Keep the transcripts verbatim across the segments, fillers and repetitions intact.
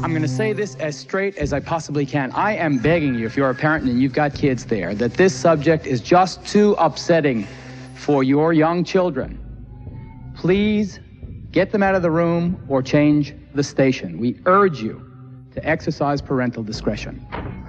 I'm going to say this as straight as I possibly can. I am begging you, if you're a parent and you've got kids there, that this subject is just too upsetting for your young children. Please get them out of the room or change the station. We urge you to exercise parental discretion.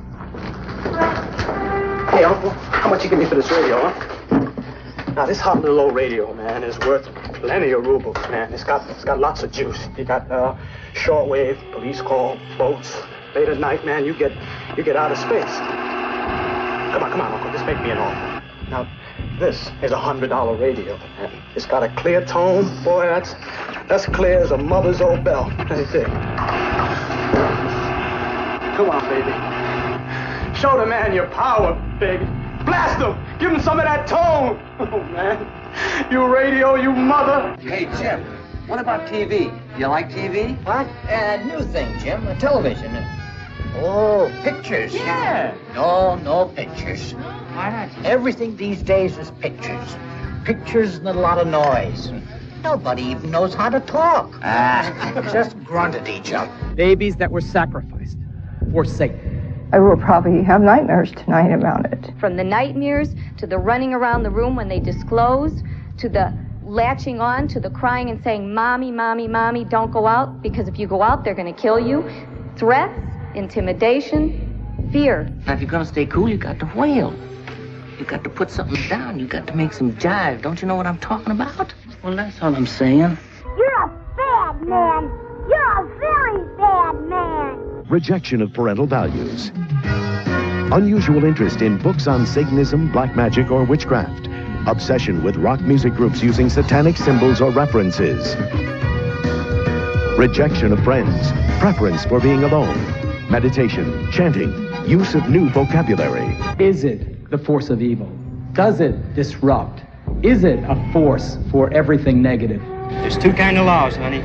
Hey, Uncle, how much you give me for this radio, huh? Now, this hot little old radio, man, is worth plenty of rubles, man. It's got it's got lots of juice. You got uh, shortwave, police call, boats. Late at night, man, you get you get out of space. Come on, come on, Uncle, just make me an offer. Now, this is a hundred dollar radio, man. It's got a clear tone, boy. That's that's clear as a mother's old bell. Let me see. Come on, baby. Show the man your power, baby. Blast him! Give him some of that tone! Oh, man. You radio, you mother! Hey, Jim, what about T V? You like T V? What? Uh, new thing, Jim. A television. Oh, pictures. Yeah. No, no pictures. Why not? Everything these days is pictures. Pictures and a lot of noise. Nobody even knows how to talk. Ah. Just grunt at each other. Babies that were sacrificed for Satan. I will probably have nightmares tonight about it. From the nightmares to the running around the room when they disclose, to the latching on, to the crying and saying, Mommy, Mommy, Mommy, don't go out, because if you go out, they're going to kill you. Threats, intimidation, fear. Now, if you're going to stay cool, you got to wail. You got to put something down. You got to make some jive. Don't you know what I'm talking about? Well, that's all I'm saying. You're a bad man. You're a very bad man. Rejection of parental values. Unusual interest in books on Satanism, black magic, or witchcraft. Obsession with rock music groups using satanic symbols or references. Rejection of friends. Preference for being alone. Meditation, chanting, use of new vocabulary. Is it the force of evil? Does it disrupt? Is it a force for everything negative? There's two kind of laws, honey.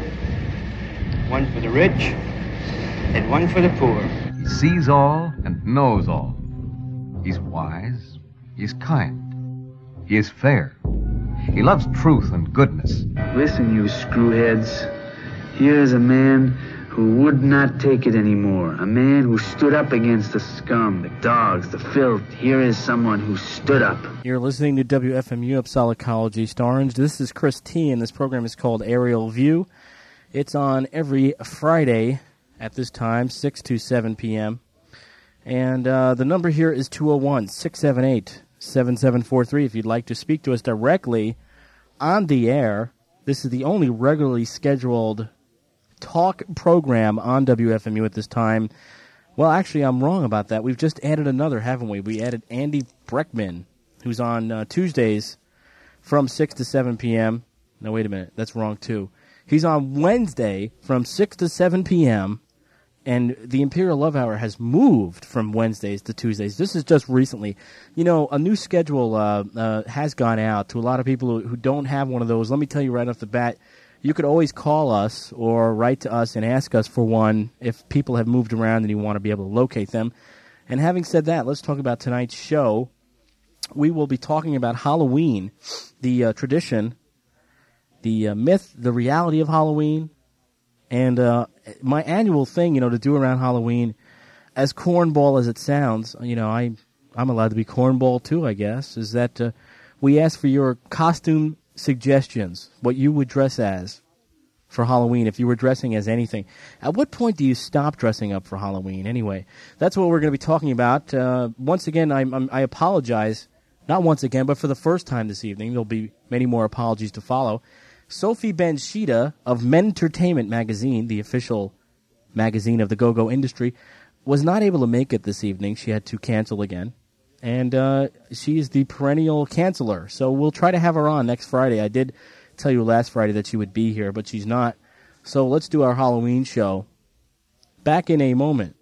One for the rich and one for the poor. He sees all and knows all. He's wise. He's kind. He is fair. He loves truth and goodness. Listen, you screwheads. Here is a man who would not take it anymore. A man who stood up against the scum, the dogs, the filth. Here is someone who stood up. You're listening to W F M U Upsala College East Orange. This is Chris T, and this program is called Aerial View. It's on every Friday at this time, six to seven p.m. And uh, the number here is two oh one, six seven eight, seven seven four three. If you'd like to speak to us directly on the air, this is the only regularly scheduled talk program on W F M U at this time. Well, actually, I'm wrong about that. We've just added another, haven't we? We added Andy Breckman, who's on uh, Tuesdays from six to seven p.m. No, wait a minute. That's wrong, too. He's on Wednesday from six to seven p.m., and the Imperial Love Hour has moved from Wednesdays to Tuesdays. This is just recently. You know, a new schedule uh, uh, has gone out to a lot of people who, who don't have one of those. Let me tell you right off the bat, you could always call us or write to us and ask us for one if people have moved around and you want to be able to locate them. And having said that, let's talk about tonight's show. We will be talking about Halloween, the uh, tradition, the uh, myth, the reality of Halloween, and uh, my annual thing, you know, to do around Halloween, as cornball as it sounds, you know, I, I'm allowed to be cornball too, I guess, is that uh, we ask for your costume suggestions, what you would dress as for Halloween if you were dressing as anything. At what point do you stop dressing up for Halloween anyway? That's what we're going to be talking about. Uh, once again, I'm, I'm, I apologize, not once again, but for the first time this evening. There'll be many more apologies to follow. Sophie Benchita of Mentertainment Magazine, the official magazine of the go-go industry, was not able to make it this evening. She had to cancel again. And uh, she's the perennial canceller. So we'll try to have her on next Friday. I did tell you last Friday that she would be here, but she's not. So let's do our Halloween show. Back in a moment.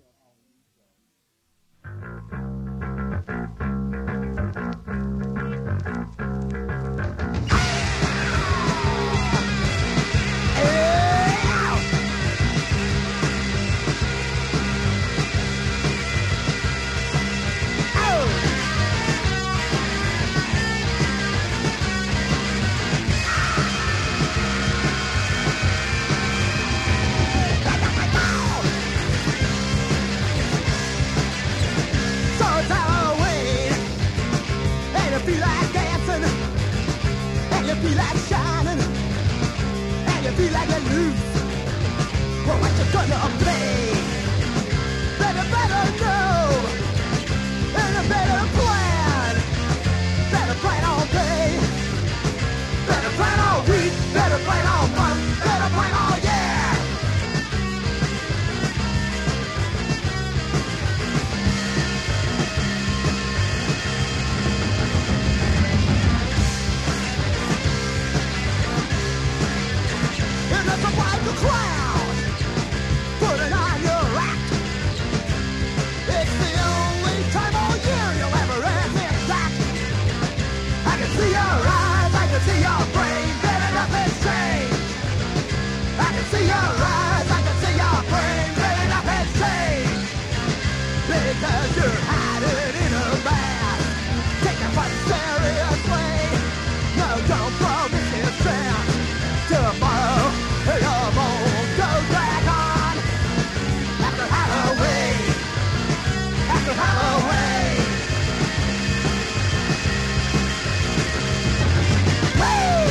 juice. Well, what you gonna play? Better, better know. And a better plan. Better plan all day. Better plan all week. Better plan all month. Better plan all year. And that's a wild crowd. Putting on your act. It's the only time all year you'll ever admit that. I can see your eyes, I can see your brain, better nothing's changed. I can see your eyes, I can see your brain, better nothing's changed. Because you're hiding in a mask, taking fun seriously. No, don't promise yourself tomorrow your bones go drag on. After Halloween, after Halloween. Hey!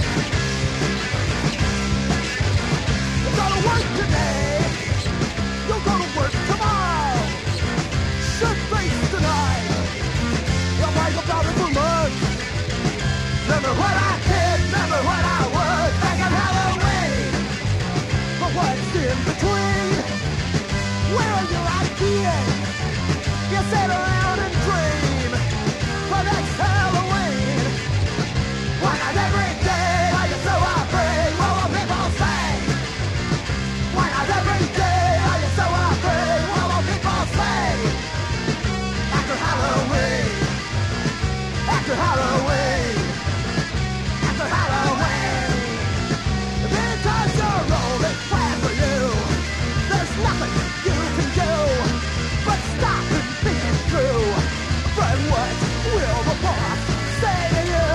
You go to work today, you'll go to work tomorrow. Should face tonight, you'll find about it for months. Remember what I did, remember what I was back at Halloween. But what's in between? Where are your ideas? You sit around and dream. But next Halloween, why not every day are you so afraid? What will people say? Why not every day are you so afraid? What will people say? After Halloween, after Halloween, after Halloween. Because your role is planned for you. There's nothing you can do but stop and think it through. But what will the boss say to you?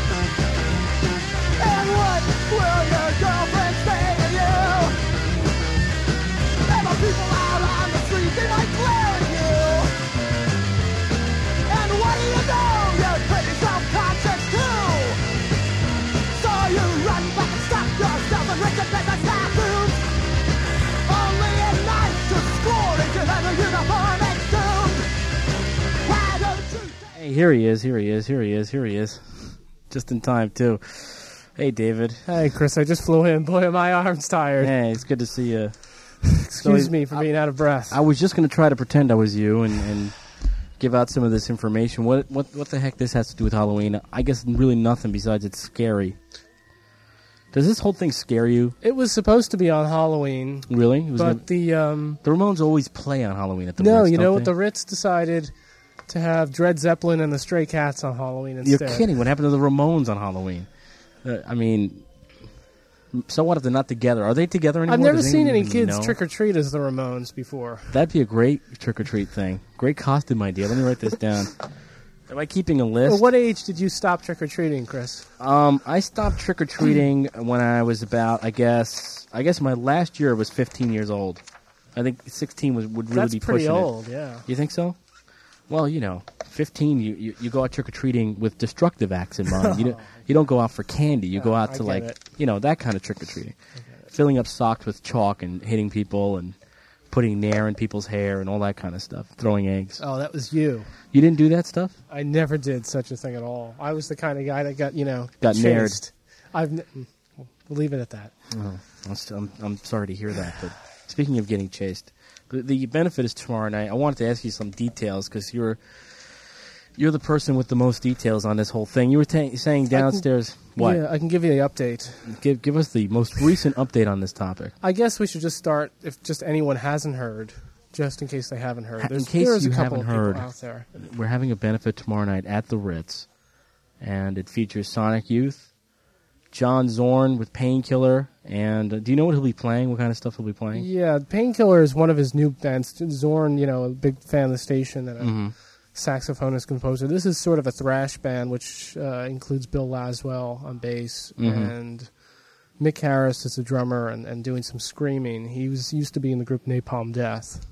And what will your girlfriend say to you? And the people out on the street, they might glare at you. And what do you know? You're pretty self-conscious too. So you run back and stop yourself and recognize the tattoos. Only at night to score into the uniform and doom. Why don't you Hey, here he is, here he is, here he is, here he is. Just in time, too. Hey, David. Hey, Chris, I just flew in. Boy, my arm's tired. Hey, it's good to see you. Excuse So, me for I- being out of breath. I was just going to try to pretend I was you and, and give out some of this information. What, what what the heck this has to do with Halloween? I guess really nothing besides it's scary. Does this whole thing scare you? It was supposed to be on Halloween. Really? It was But gonna- the... Um, the Ramones always play on Halloween at the no, Ritz, you don't know they? what? The Ritz decided to have Dred Zeppelin and the Stray Cats on Halloween instead. You're kidding. What happened to the Ramones on Halloween? Uh, I mean, so what if they're not together? Are they together anymore? I've never Does seen anyone any even kids know? trick-or-treat as the Ramones before. That'd be a great trick-or-treat thing. Great costume idea. Let me write this down. Am I keeping a list? Well, what age did you stop trick-or-treating, Chris? Um, I stopped trick-or-treating when I was about, I guess, I guess my last year was fifteen years old. I think sixteen was, would really That's be pretty pushing it. old, yeah. You think so? Well, you know, fifteen, you, you, you go out trick-or-treating with destructive acts in mind. You don't, you don't go out for candy. You go out I to, get like, it. you know, that kind of trick-or-treating. Filling up socks with chalk and hitting people and putting nair in people's hair and all that kind of stuff. Throwing eggs. Oh, that was you. You didn't do that stuff? I never did such a thing at all. I was the kind of guy that got, you know, Got nared. chased. I've n- we'll leave it at that. Oh, I'm, st- I'm, I'm sorry to hear that. But speaking of getting chased, the, the benefit is tomorrow night. I wanted to ask you some details because you're you're the person with the most details on this whole thing. You were ta- saying downstairs. What? Yeah, I can give you the update. Give give us the most recent update on this topic. I guess we should just start if just anyone hasn't heard, just in case they haven't heard. In There's, case there's you a couple haven't of people heard, out there. we're having a benefit tomorrow night at the Ritz, and it features Sonic Youth, John Zorn with Painkiller, and uh, do you know what he'll be playing? What kind of stuff he'll be playing? Yeah, Painkiller is one of his new bands. Zorn, you know, a big fan of the station and a Mhm. saxophonist composer. This is sort of a thrash band, which uh, includes Bill Laswell on bass Mhm. and Mick Harris is a drummer and, and doing some screaming. He was used to be in the group Napalm Death.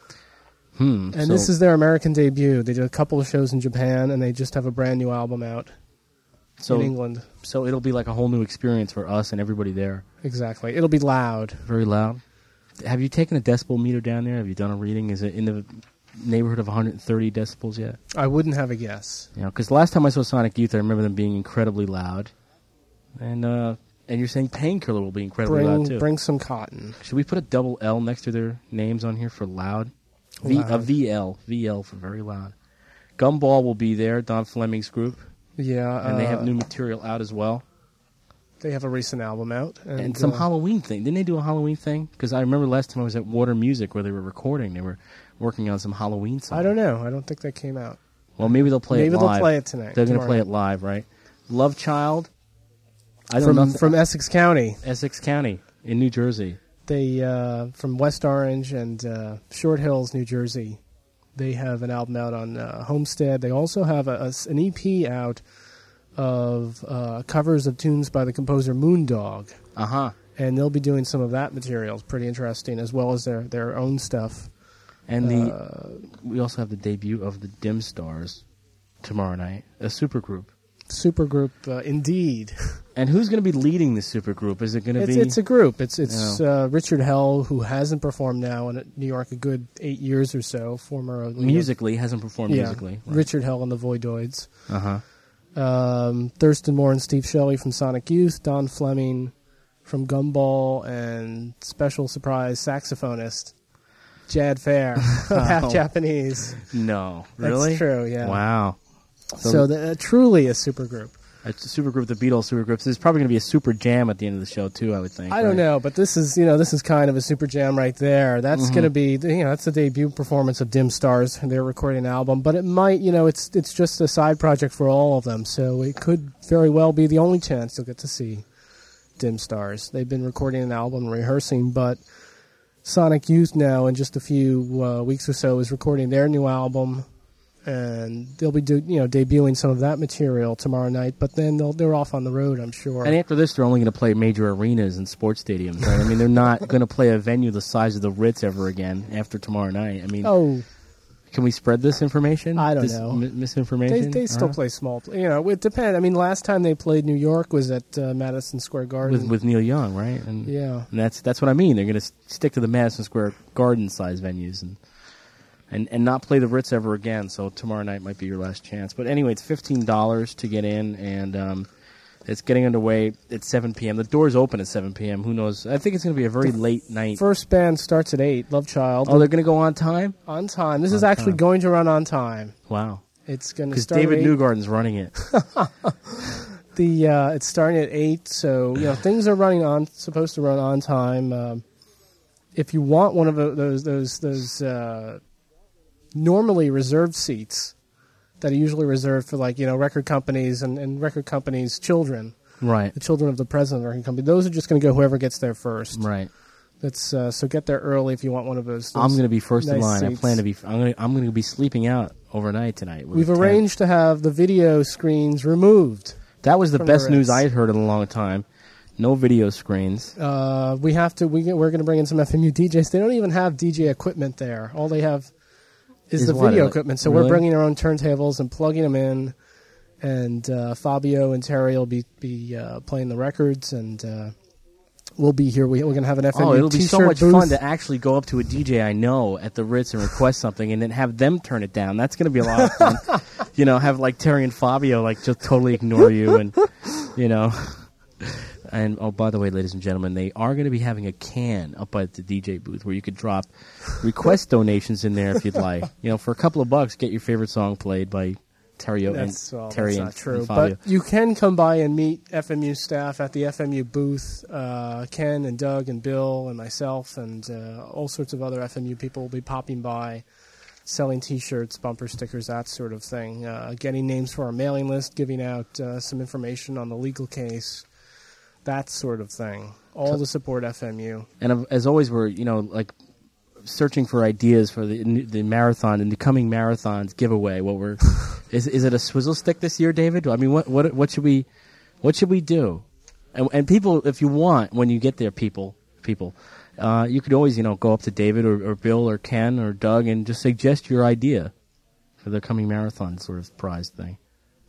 Hmm. And so- this is their American debut. They did a couple of shows in Japan, and they just have a brand new album out. so, in England. So it'll be like a whole new experience for us and everybody there. Exactly. It'll be loud. Very loud. Have you taken a decibel meter down there? Have you done a reading? Is it in the neighborhood of one hundred thirty decibels yet? I wouldn't have a guess. Yeah, because the last time I saw Sonic Youth, I remember them being incredibly loud. And uh, and you're saying Painkiller will be incredibly Bring, loud, too. Bring some cotton. Should we put a double L next to their names on here for loud? V, Loud. A V L. V L for very loud. Gumball will be there, Don Fleming's group. Yeah. And they have uh, new material out as well. They have a recent album out. And, And some uh, Halloween thing. Didn't they do a Halloween thing? Because I remember last time I was at Water Music where they were recording. They were working on some Halloween songs. I don't know. I don't think that came out. Well, maybe they'll play Maybe it they'll live. play it tonight, They're going to tomorrow play night. it live, right? Love Child. I don't from, know. from Essex County. Essex County in New Jersey. They uh, from West Orange and uh, Short Hills, New Jersey. They have an album out on uh, Homestead. They also have a, a, an E P out of uh, covers of tunes by the composer Moondog. Uh-huh. And they'll be doing some of that material. It's pretty interesting, as well as their, their own stuff. And the Uh, we also have the debut of the Dim Stars tomorrow night, a supergroup. Supergroup, uh, indeed. And who's going to be leading this supergroup? Is it going to It's, be... it's a group. It's it's No. uh, Richard Hell, who hasn't performed now in New York a good eight years or so. Former uh, Musically, hasn't performed yeah, musically. Right. Richard Hell and the Voidoids. Uh-huh. Um, Thurston Moore and Steve Shelley from Sonic Youth. Don Fleming from Gumball, and special surprise saxophonist Jad Fair, half Oh. Japanese. No. Really? That's true. Yeah. Wow. So, the, uh, truly a supergroup. It's a supergroup, the Beatles supergroups. There's probably going to be a super jam at the end of the show, too, I would think. I don't right? know, but this is, you know, this is kind of a super jam right there. That's Mhm. going to be, you know, that's the debut performance of Dim Stars. They're recording an album, but it might, you know, it's it's just a side project for all of them. So it could very well be the only chance you'll get to see Dim Stars. They've been recording an album and rehearsing, but Sonic Youth now, in just a few uh, weeks or so, is recording their new album. And they'll be, do, you know, debuting some of that material tomorrow night. But then they'll, they're off on the road, I'm sure. And after this, they're only going to play major arenas and sports stadiums, right? I mean, they're not going to play a venue the size of the Ritz ever again after tomorrow night. I mean, Oh. can we spread this information? I don't This know. mi- misinformation? They, they still Uh-huh. play small. You know, it depends. I mean, last time they played New York was at uh, Madison Square Garden. with with Neil Young, right? And Yeah. and that's that's what I mean. They're going to stick to the Madison Square Garden size venues and and and not play the Ritz ever again. So tomorrow night might be your last chance. But anyway, it's fifteen dollars to get in, and um, it's getting underway at seven p.m. The doors open at seven p.m. Who knows? I think it's going to be a very late night. First band starts at eight. Love Child. Oh, they're going to go on time? On time. This On is actually time. going to run on time. Wow. It's going to Because start David at eight. Newgarden's running it. The uh, it's starting at eight, so you know things are running on. Supposed to run on time. Um, if you want one of tho- those those those uh, normally reserved seats that are usually reserved for like you know record companies and, and record companies' children, Right. the children of the president of the record company, those are just going to go whoever gets there first. Right. That's uh, so get there early if you want one of those. those I'm going to be first in nice line. I seats. plan to be. I'm going. To, I'm going to be sleeping out overnight tonight. with We've a tent. arranged to have the video screens removed. That was the from best the news Ritz. I had heard in a long time. No video screens. Uh, we have to. We get, we're going to bring in some F M U D Js. They don't even have D J equipment there. All they have is, Is the what, video like- equipment. So really? we're bringing our own turntables and plugging them in. And uh, Fabio and Terry will be be uh, playing the records, and uh, we'll be here. We, we're going to have an F M U Oh, it'll be so t-shirt much booth. fun to actually go up to a D J I know at the Ritz and request something, and then have them turn it down. That's going to be a lot of fun. You know, have like Terry and Fabio like just totally ignore you, and you know. And oh, by the way, ladies and gentlemen, they are going to be having a can up at the D J booth where you could drop request donations in there if you'd like. You know, for a couple of bucks, get your favorite song played by Terry and That's, well, Terry that's and, not true. and Fabio. But you can come by and meet F M U staff at the F M U booth. Uh, Ken and Doug and Bill and myself and uh, all sorts of other F M U people will be popping by, selling T-shirts, bumper stickers, that sort of thing. Uh, getting names for our mailing list, giving out uh, some information on the legal case, that sort of thing. All So- to support F M U. And of- as always, we're you know like searching for ideas for the the marathon and the coming marathons giveaway. What we're is is it a swizzle stick this year, David? I mean, what what what should we what should we do? And, and people, if you want, when you get there, people people, uh, you could always you know go up to David or, or Bill or Ken or Doug and just suggest your idea for the coming marathon sort of prize thing.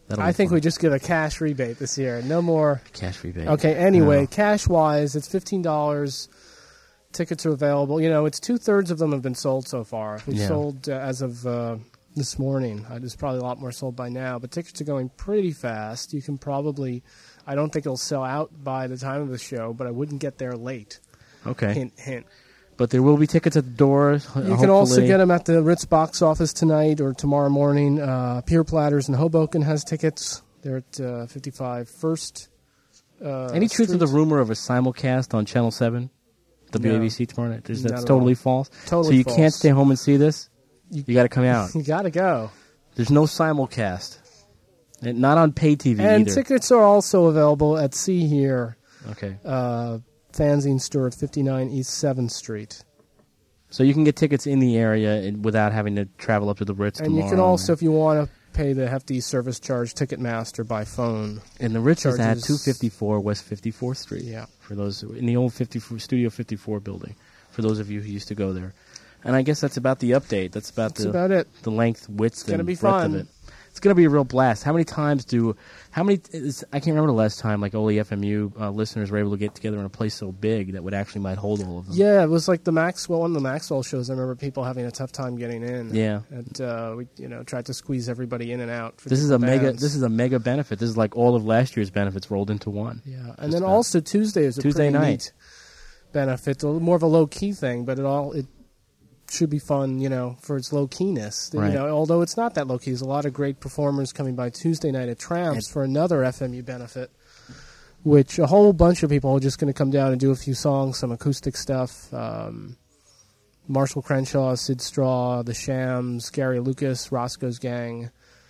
That'll I be think fun. we just give a cash rebate this year. No more cash rebate. Okay. Anyway, No. cash wise, it's fifteen dollars. Tickets are available. You know, it's two thirds of them have been sold so far. We've Yeah. sold uh, as of uh, this morning. Uh, there's probably a lot more sold by now, but tickets are going pretty fast. You can probably, I don't think it'll sell out by the time of the show, but I wouldn't get there late. Okay. Hint, hint. But there will be tickets at the door. You can also get them at the Ritz box office tonight or tomorrow morning. Uh, Pier Platters in Hoboken has tickets. They're at uh, fifty-five First. Uh, Any truth to Street. the rumor of a simulcast on Channel seven? W A B C No. tomorrow night? Is Not That's at totally all. false? Totally So you false. can't stay home and see this? You, got to come out. You got to go. There's no simulcast. And not on pay T V And either. tickets are also available at See Here. Okay. Uh, fanzine store at fifty-nine East seventh Street. So you can get tickets in the area and- without having to travel up to the Ritz And tomorrow. you can also, if you want to pay the hefty service charge, Ticketmaster by phone. And the Ritz is at Charges- two fifty-four West fifty-fourth Street. Yeah. For those in the old fifty-four, Studio fifty-four building. For those of you who used to go there. And I guess that's about the update. That's about That's the about it. the length, width, gonna and be breadth fun. of it. It's going to be a real blast. How many times do, how many, is, I can't remember the last time like Oli F M U uh, listeners were able to get together in a place so big that would actually might hold all of them. Yeah, it was like the Maxwell, one of the Maxwell shows. I remember people having a tough time getting in. Yeah. And uh, we, you know, tried to squeeze everybody in and out. For This is a different mega, bands. this is a mega benefit. This is like all of last year's benefits rolled into one. Yeah, and then also Tuesday is a Tuesday pretty night. neat benefit. A little more of a low key thing, but it all it should be fun, you know, for its low keyness. Right. You know, although it's not that low key, there's a lot of great performers coming by Tuesday night at Tramps for another F M U benefit, which a whole bunch of people are just going to come down and do a few songs, some acoustic stuff. Um, Marshall Crenshaw, Sid Straw, The Shams, Gary Lucas, Roscoe's Gang.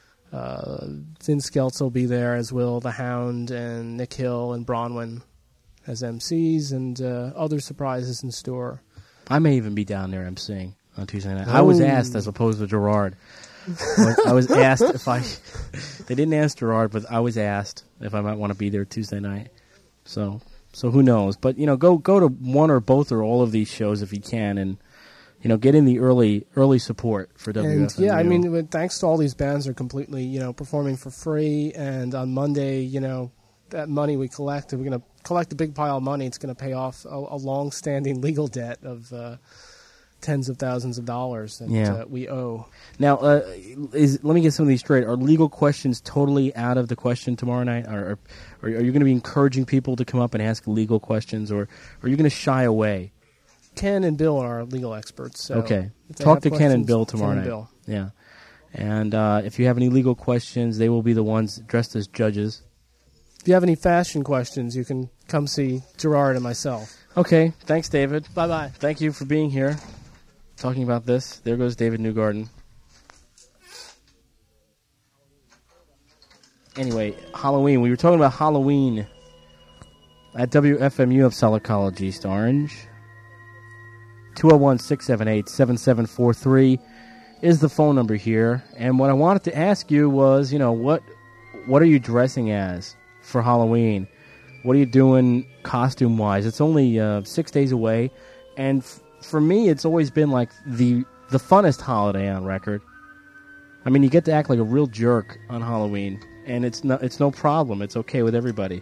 Uh, Vin Skeltz will be there, as will The Hound and Nick Hill and Bronwyn as M Cs, and uh, other surprises in store. I may even be down there emceeing on Tuesday night. I was Oh. asked, as opposed to Gerard. I was asked if I. They didn't ask Gerard, but I was asked if I might want to be there Tuesday night. So, so who knows? But you know, go go to one or both or all of these shows if you can, and you know, get in the early early support for W F M U. And yeah, I mean, with- thanks to all these bands are completely, you know, performing for free. And on Monday, you know, that money we collect, we're going to collect a big pile of money. It's going to pay off a, a long-standing legal debt of uh, tens of thousands of dollars that Yeah. uh, we owe. Now, uh, is let me get some of these straight. Are legal questions totally out of the question tomorrow night? Or, or, or are you going to be encouraging people to come up and ask legal questions, or are you going to shy away? Ken and Bill are legal experts. So Okay. if they Talk have to Ken and questions, Bill Ken tomorrow and night. Bill. Yeah. And uh, if you have any legal questions, they will be the ones dressed as judges. If you have any fashion questions, you can come see Gerard and myself. Okay. Thanks, David. Bye-bye. Thank you for being here, talking about this. There goes David Newgarden. Anyway, Halloween. We were talking about Halloween at W F M U of Solid East Orange. two oh one, six seven eight, seven seven four three is the phone number here. And what I wanted to ask you was, you know, what what are you dressing as for Halloween? What are you doing costume-wise? It's only uh, six days away. And f- for me, it's always been like the the funnest holiday on record. I mean, you get to act like a real jerk on Halloween, and it's no, it's no problem. It's okay with everybody.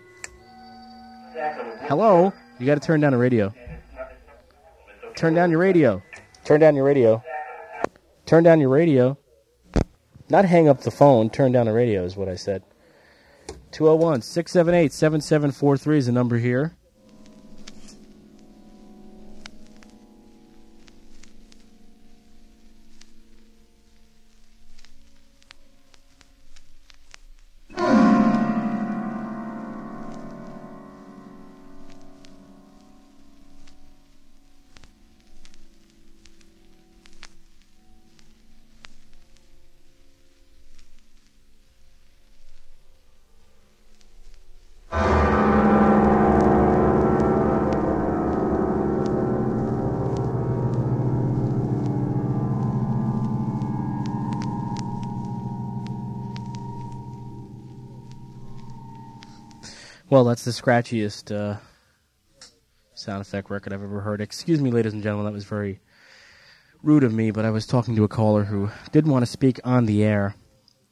Hello? You got to turn down the radio. Turn down your radio. Turn down your radio. Turn down your radio. Not hang up the phone. Turn down the radio is what I said. two oh one, six seven eight, seven seven four three is the number here. Well, that's the scratchiest uh, sound effect record I've ever heard. Excuse me, ladies and gentlemen, that was very rude of me, but I was talking to a caller who didn't want to speak on the air.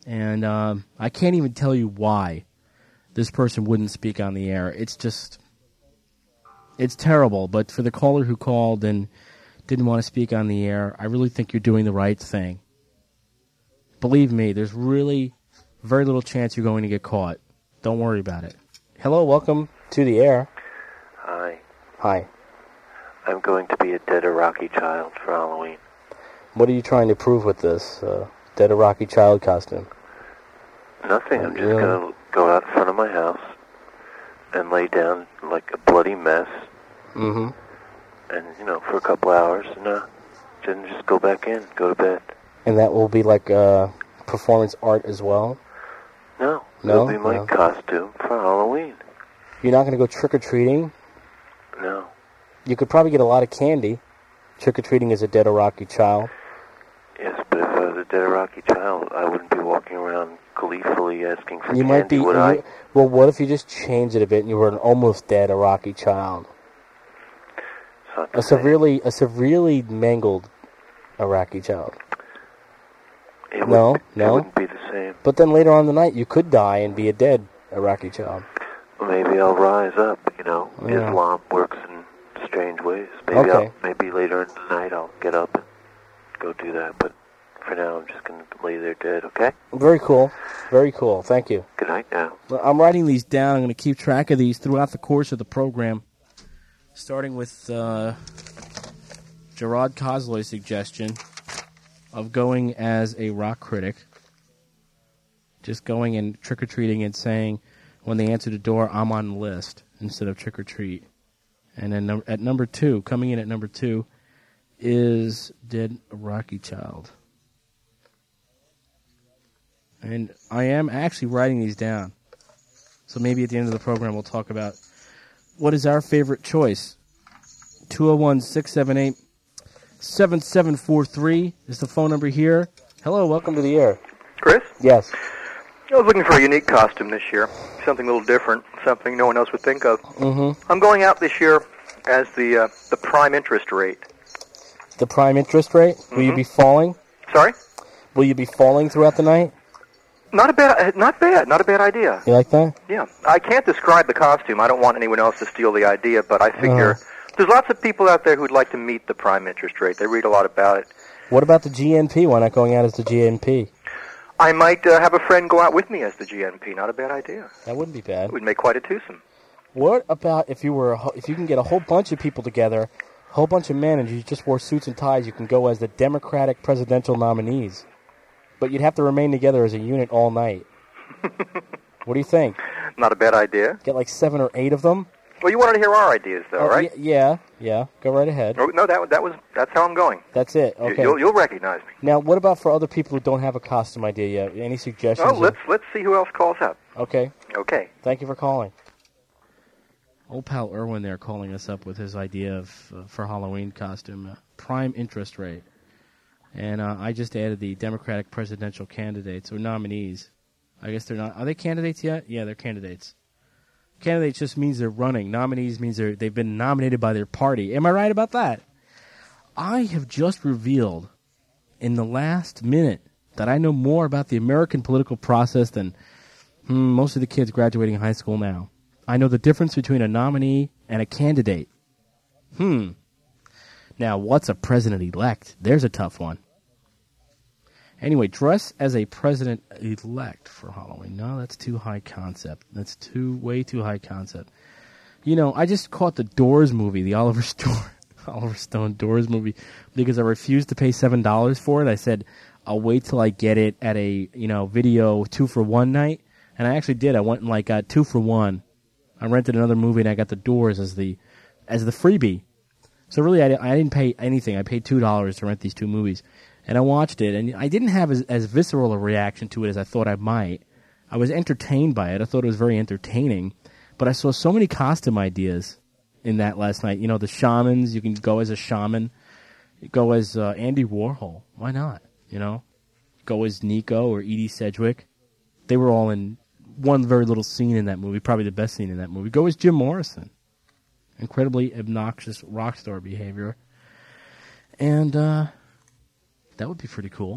And um, I can't even tell you why this person wouldn't speak on the air. It's just, it's terrible. But for the caller who called and didn't want to speak on the air, I really think you're doing the right thing. Believe me, there's really very little chance you're going to get caught. Don't worry about it. Hello, welcome to the air. Hi. Hi. I'm going to be a dead Iraqi child for Halloween. What are you trying to prove with this uh, dead Iraqi child costume? Nothing. I'm just Really? going to go out in front of my house and lay down like a bloody mess. Mm-hmm. And, you know, for a couple hours, and uh, then just go back in, go to bed. And that will be like uh, performance art as well? No. No? It'll be my No. costume for Halloween. You're not going to go trick-or-treating? No. You could probably get a lot of candy. Trick-or-treating as a dead Iraqi child. Yes, but if I was a dead Iraqi child, I wouldn't be walking around gleefully asking for You candy, might be. would you- I? Well, what if you just changed it a bit and you were an almost dead Iraqi child? A severely, a severely mangled Iraqi child. It no, wouldn't, no. It wouldn't be the same. But then later on in the night, you could die and be a dead Iraqi child. Maybe I'll rise up, you know. Yeah. Islam works in strange ways. Maybe Okay. I'll, maybe later in the night I'll get up and go do that. But for now, I'm just going to lay there dead, okay? Very cool. Very cool. Thank you. Good night now. Well, I'm writing these down. I'm going to keep track of these throughout the course of the program, starting with uh, Gerard Kozloy's suggestion of going as a rock critic. Just going and trick-or-treating and saying, when they answer the door, I'm on the list, instead of trick-or-treat. And then num- at number two, coming in at number two, is Dead Iraqi Child. And I am actually writing these down. So maybe at the end of the program we'll talk about what is our favorite choice. two oh one, six seven eight, seven seven four three is the phone number here. Hello, welcome to the air. Chris? Yes. I was looking for a unique costume this year, something a little different, something no one else would think of. Mm-hmm. I'm going out this year as the uh, the prime interest rate. The prime interest rate? Will you Mhm. be falling? Sorry? Will you be falling throughout the night? Not a bad, not bad, not a bad idea. You like that? Yeah, I can't describe the costume. I don't want anyone else to steal the idea, but I figure Uh-huh. there's lots of people out there who'd like to meet the prime interest rate. They read a lot about it. What about the G N P? Why not going out as the G N P? I might uh, have a friend go out with me as the G N P. Not a bad idea. That wouldn't be bad. It would make quite a twosome. What about if you were a, ho- if you can get a whole bunch of people together, a whole bunch of men, and you just wore suits and ties, you can go as the Democratic presidential nominees. But you'd have to remain together as a unit all night. What do you think? Not a bad idea. Get like seven or eight of them? Well, you wanted to hear our ideas, though, Oh, right? y- yeah, yeah. Go right ahead. Oh, no, that that was that's how I'm going. That's it. You- Okay. You'll you'll recognize me. Now, what about for other people who don't have a costume idea yet? Any suggestions? Oh, let's let's see who else calls up. Okay. Okay. Thank you for calling. Old pal Irwin there calling us up with his idea of uh, for Halloween costume, uh, prime interest rate. And uh, I just added the Democratic presidential candidates or nominees. I guess they're not. Are they candidates yet? Yeah, they're candidates. Candidates just means they're running. Nominees means they're, they've been nominated by their party. Am I right about that? I have just revealed in the last minute that I know more about the American political process than hmm, most of the kids graduating high school now. I know the difference between a nominee and a candidate. Hmm. Now, what's a president-elect? There's a tough one. Anyway, dress as a president-elect for Halloween. No, that's too high concept. That's too way too high concept. You know, I just caught the Doors movie, the Oliver Stone, Oliver Stone Doors movie, because I refused to pay seven dollars for it. I said, I'll wait till I get it at a, you know, video two for one night. And I actually did. I went and like got two for one. I rented another movie and I got the Doors as the as the freebie. So really, I, I didn't pay anything. I paid two dollars to rent these two movies. And I watched it, and I didn't have as, as visceral a reaction to it as I thought I might. I was entertained by it. I thought it was very entertaining. But I saw so many costume ideas in that last night. You know, the shamans, you can go as a shaman. Go as uh, Andy Warhol. Why not? You know? Go as Nico or Edie Sedgwick. They were all in one very little scene in that movie, probably the best scene in that movie. Go as Jim Morrison. Incredibly obnoxious rock star behavior. And, uh... that would be pretty cool.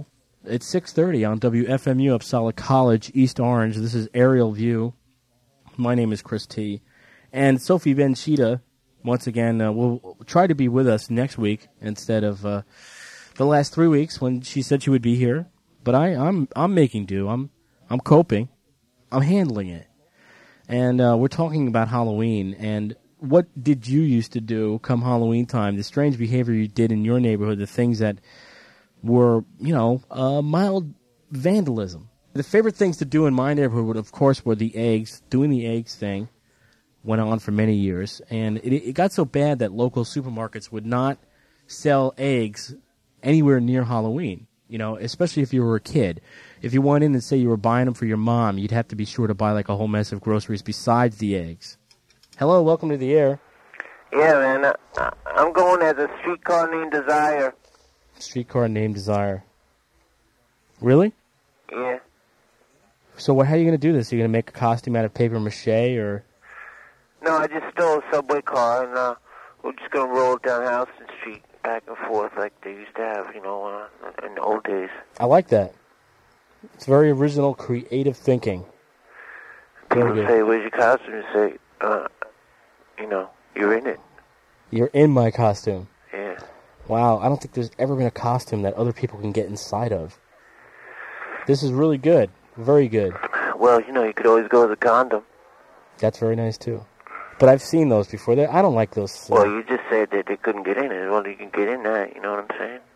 It's six thirty on W F M U Uppsala College, East Orange. This is Aerial View. My name is Chris T. And Sophie Benchita, once again, uh, will try to be with us next week instead of uh, the last three weeks when she said she would be here. But I, I'm I'm making do. I'm I'm coping. I'm handling it. And uh, we're talking about Halloween. And what did you used to do come Halloween time? The strange behavior you did in your neighborhood, the things that were, you know, uh, mild vandalism. The favorite things to do in my neighborhood, of course, were the eggs. Doing the eggs thing went on for many years. And it, it got so bad that local supermarkets would not sell eggs anywhere near Halloween, you know, especially if you were a kid. If you went in and say you were buying them for your mom, you'd have to be sure to buy like a whole mess of groceries besides the eggs. Hello, welcome to the air. Yeah, man, I, I'm going as a streetcar named Desire. Streetcar named Desire. Really? Yeah. So what, how are you going to do this? Are you going to make a costume out of paper mache, or? No, I just stole a subway car, and uh, we're just going to roll it down Houston Street back and forth like they used to have, you know, uh, in the old days. I like that. It's very original, creative thinking. People say, where's your costume? You say, uh, you know, you're in it. You're in my costume. Yeah. Wow, I don't think there's ever been a costume that other people can get inside of. This is really good. Very good. Well, you know, you could always go with a condom. That's very nice, too. But I've seen those before. They're, I don't like those. Uh, well, you just said that they couldn't get in it. Well, you can get in that, you know what I'm saying?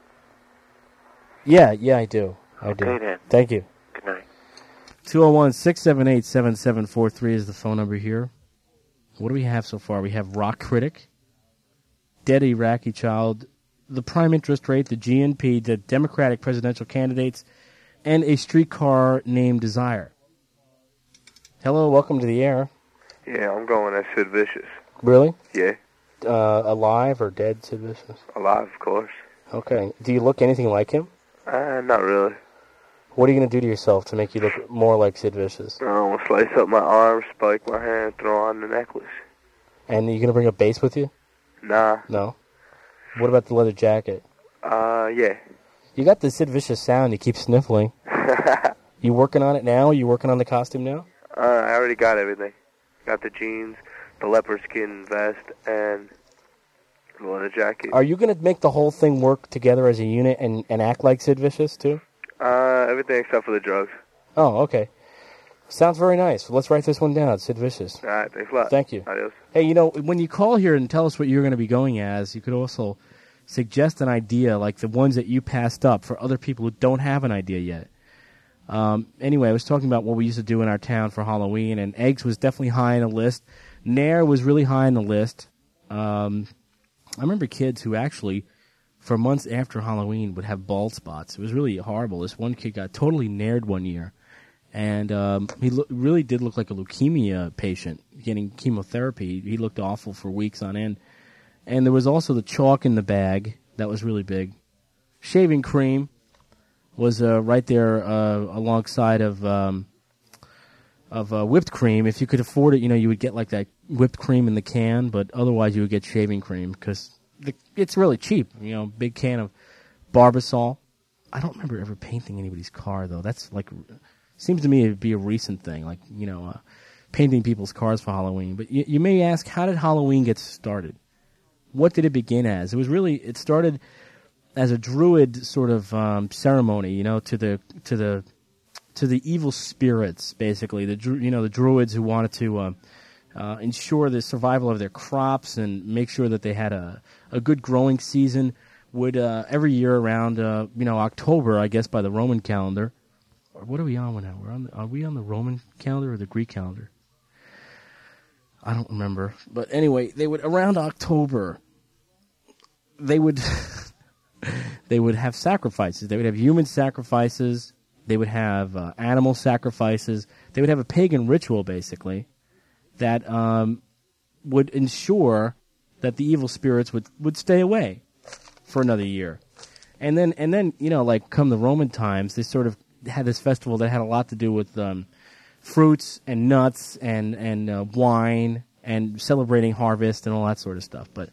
Yeah, yeah, I do. I do. Okay, then. Thank you. Good night. two oh one, six seven eight, seven seven four three is the phone number here. What do we have so far? We have Rock Critic, Dead Iraqi Child, the Prime Interest Rate, the G N P, the Democratic presidential candidates, and a streetcar named Desire. Hello, welcome to the air. Yeah, I'm going as Sid Vicious. Really? Yeah. Uh, alive or dead, Sid Vicious? Alive, of course. Okay. Do you look anything like him? Uh, not really. What are you going to do to yourself to make you look more like Sid Vicious? I'm going to slice up my arm, spike my hand, throw on the necklace. And are you going to bring a bass with you? Nah. No? What about the leather jacket? Uh, yeah. You got the Sid Vicious sound. You keep sniffling. You working on it now? Are you working on the costume now? Uh, I already got everything. Got the jeans, the leopard skin vest, and the leather jacket. Are you going to make the whole thing work together as a unit and, and act like Sid Vicious, too? Uh, everything except for the drugs. Oh, okay. Sounds very nice. Let's write this one down, Sid Vicious. All right, thanks a lot. Thank you. Adios. Hey, you know, when you call here and tell us what you're going to be going as, you could also suggest an idea like the ones that you passed up for other people who don't have an idea yet. Um, anyway, I was talking about what we used to do in our town for Halloween, and eggs was definitely high on the list. Nair was really high on the list. Um, I remember kids who actually, for months after Halloween, would have bald spots. It was really horrible. This one kid got totally nared one year, and um, he lo- really did look like a leukemia patient getting chemotherapy. He looked awful for weeks on end. And there was also the chalk in the bag. That was really big. Shaving cream was uh, right there uh, alongside of um, of uh, whipped cream. If you could afford it, you know, you would get like that whipped cream in the can, but otherwise you would get shaving cream because it's really cheap. You know, big can of Barbasol. I don't remember ever painting anybody's car, though. That's like, seems to me to be a recent thing, like, you know, uh, painting people's cars for Halloween. But you, you may ask, how did Halloween get started? What did it begin as? It was really, it started as a druid sort of um, ceremony, you know, to the to the to the evil spirits, basically. The dru- you know the druids who wanted to uh, uh, ensure the survival of their crops and make sure that they had a a good growing season. Would uh, every year around uh, you know October, I guess by the Roman calendar, or what are we on now? We're on the, are we on the Roman calendar or the Greek calendar? I don't remember, but anyway, they would around October. They would. They would have sacrifices. They would have human sacrifices. They would have uh, animal sacrifices. They would have a pagan ritual, basically, that um, would ensure that the evil spirits would, would stay away for another year. And then, and then, you know, like come the Roman times, they sort of had this festival that had a lot to do with um, fruits and nuts and, and uh, wine and celebrating harvest and all that sort of stuff. But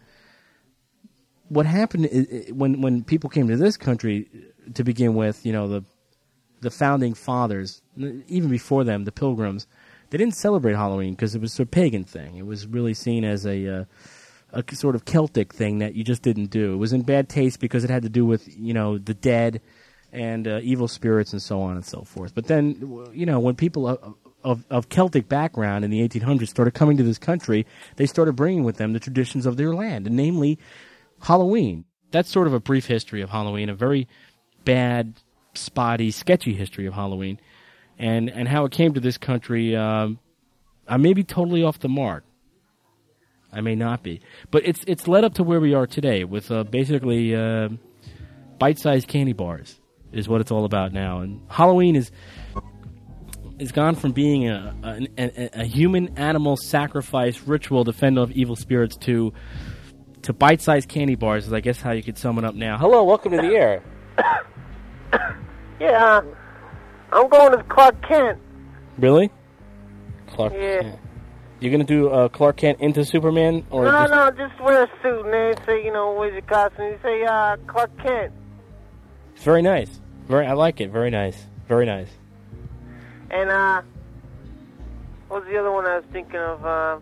what happened is, when when people came to this country to begin with, you know, the the founding fathers, even before them, the Pilgrims, they didn't celebrate Halloween because it was a pagan thing. It was really seen as a, uh, a sort of Celtic thing that you just didn't do. It was in bad taste because it had to do with, you know, the dead and uh, evil spirits and so on and so forth. But then, you know, when people of, of, of Celtic background in the eighteen hundreds started coming to this country, they started bringing with them the traditions of their land, and namely Halloween. That's sort of a brief history of Halloween, a very bad, spotty, sketchy history of Halloween, and, and how it came to this country. Um, I may be totally off the mark. I may not be. But it's it's led up to where we are today with uh, basically uh, bite-sized candy bars is what it's all about now. And Halloween is is gone from being a, a, a, a human-animal sacrifice ritual to fend off evil spirits to to bite-sized candy bars is, I guess, how you could sum it up now. Hello, welcome to the air. Yeah, uh, I'm going to Clark Kent. Really? Clark Yeah. Kent. You're going to do uh, Clark Kent into Superman? Or no, just... no, just wear a suit and then say, you know, where's your costume? You say, uh, Clark Kent. It's very nice. Very, I like it. Very nice. Very nice. And, uh, what was the other one I was thinking of? Uh,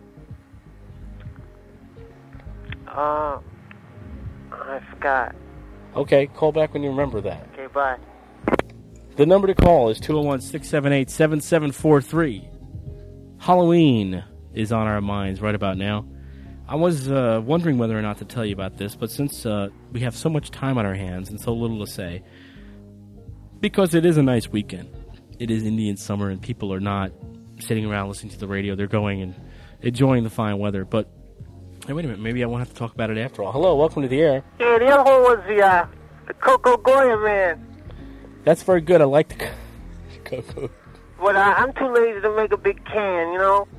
uh, I forgot. Okay, call back when you remember that. Okay, bye. The number to call is two oh one, six seven eight, seven seven four three. Halloween is on our minds right about now. I was uh, wondering whether or not to tell you about this, but since uh, we have so much time on our hands and so little to say, because it is a nice weekend. It is Indian summer and people are not sitting around listening to the radio. They're going and enjoying the fine weather. But, hey, wait a minute. Maybe I won't have to talk about it after all. Hello, welcome to the air. Yeah, the other one was the, uh, the Coco Goya man. That's very good. I like the Coco. But uh, I'm too lazy to make a big can, you know?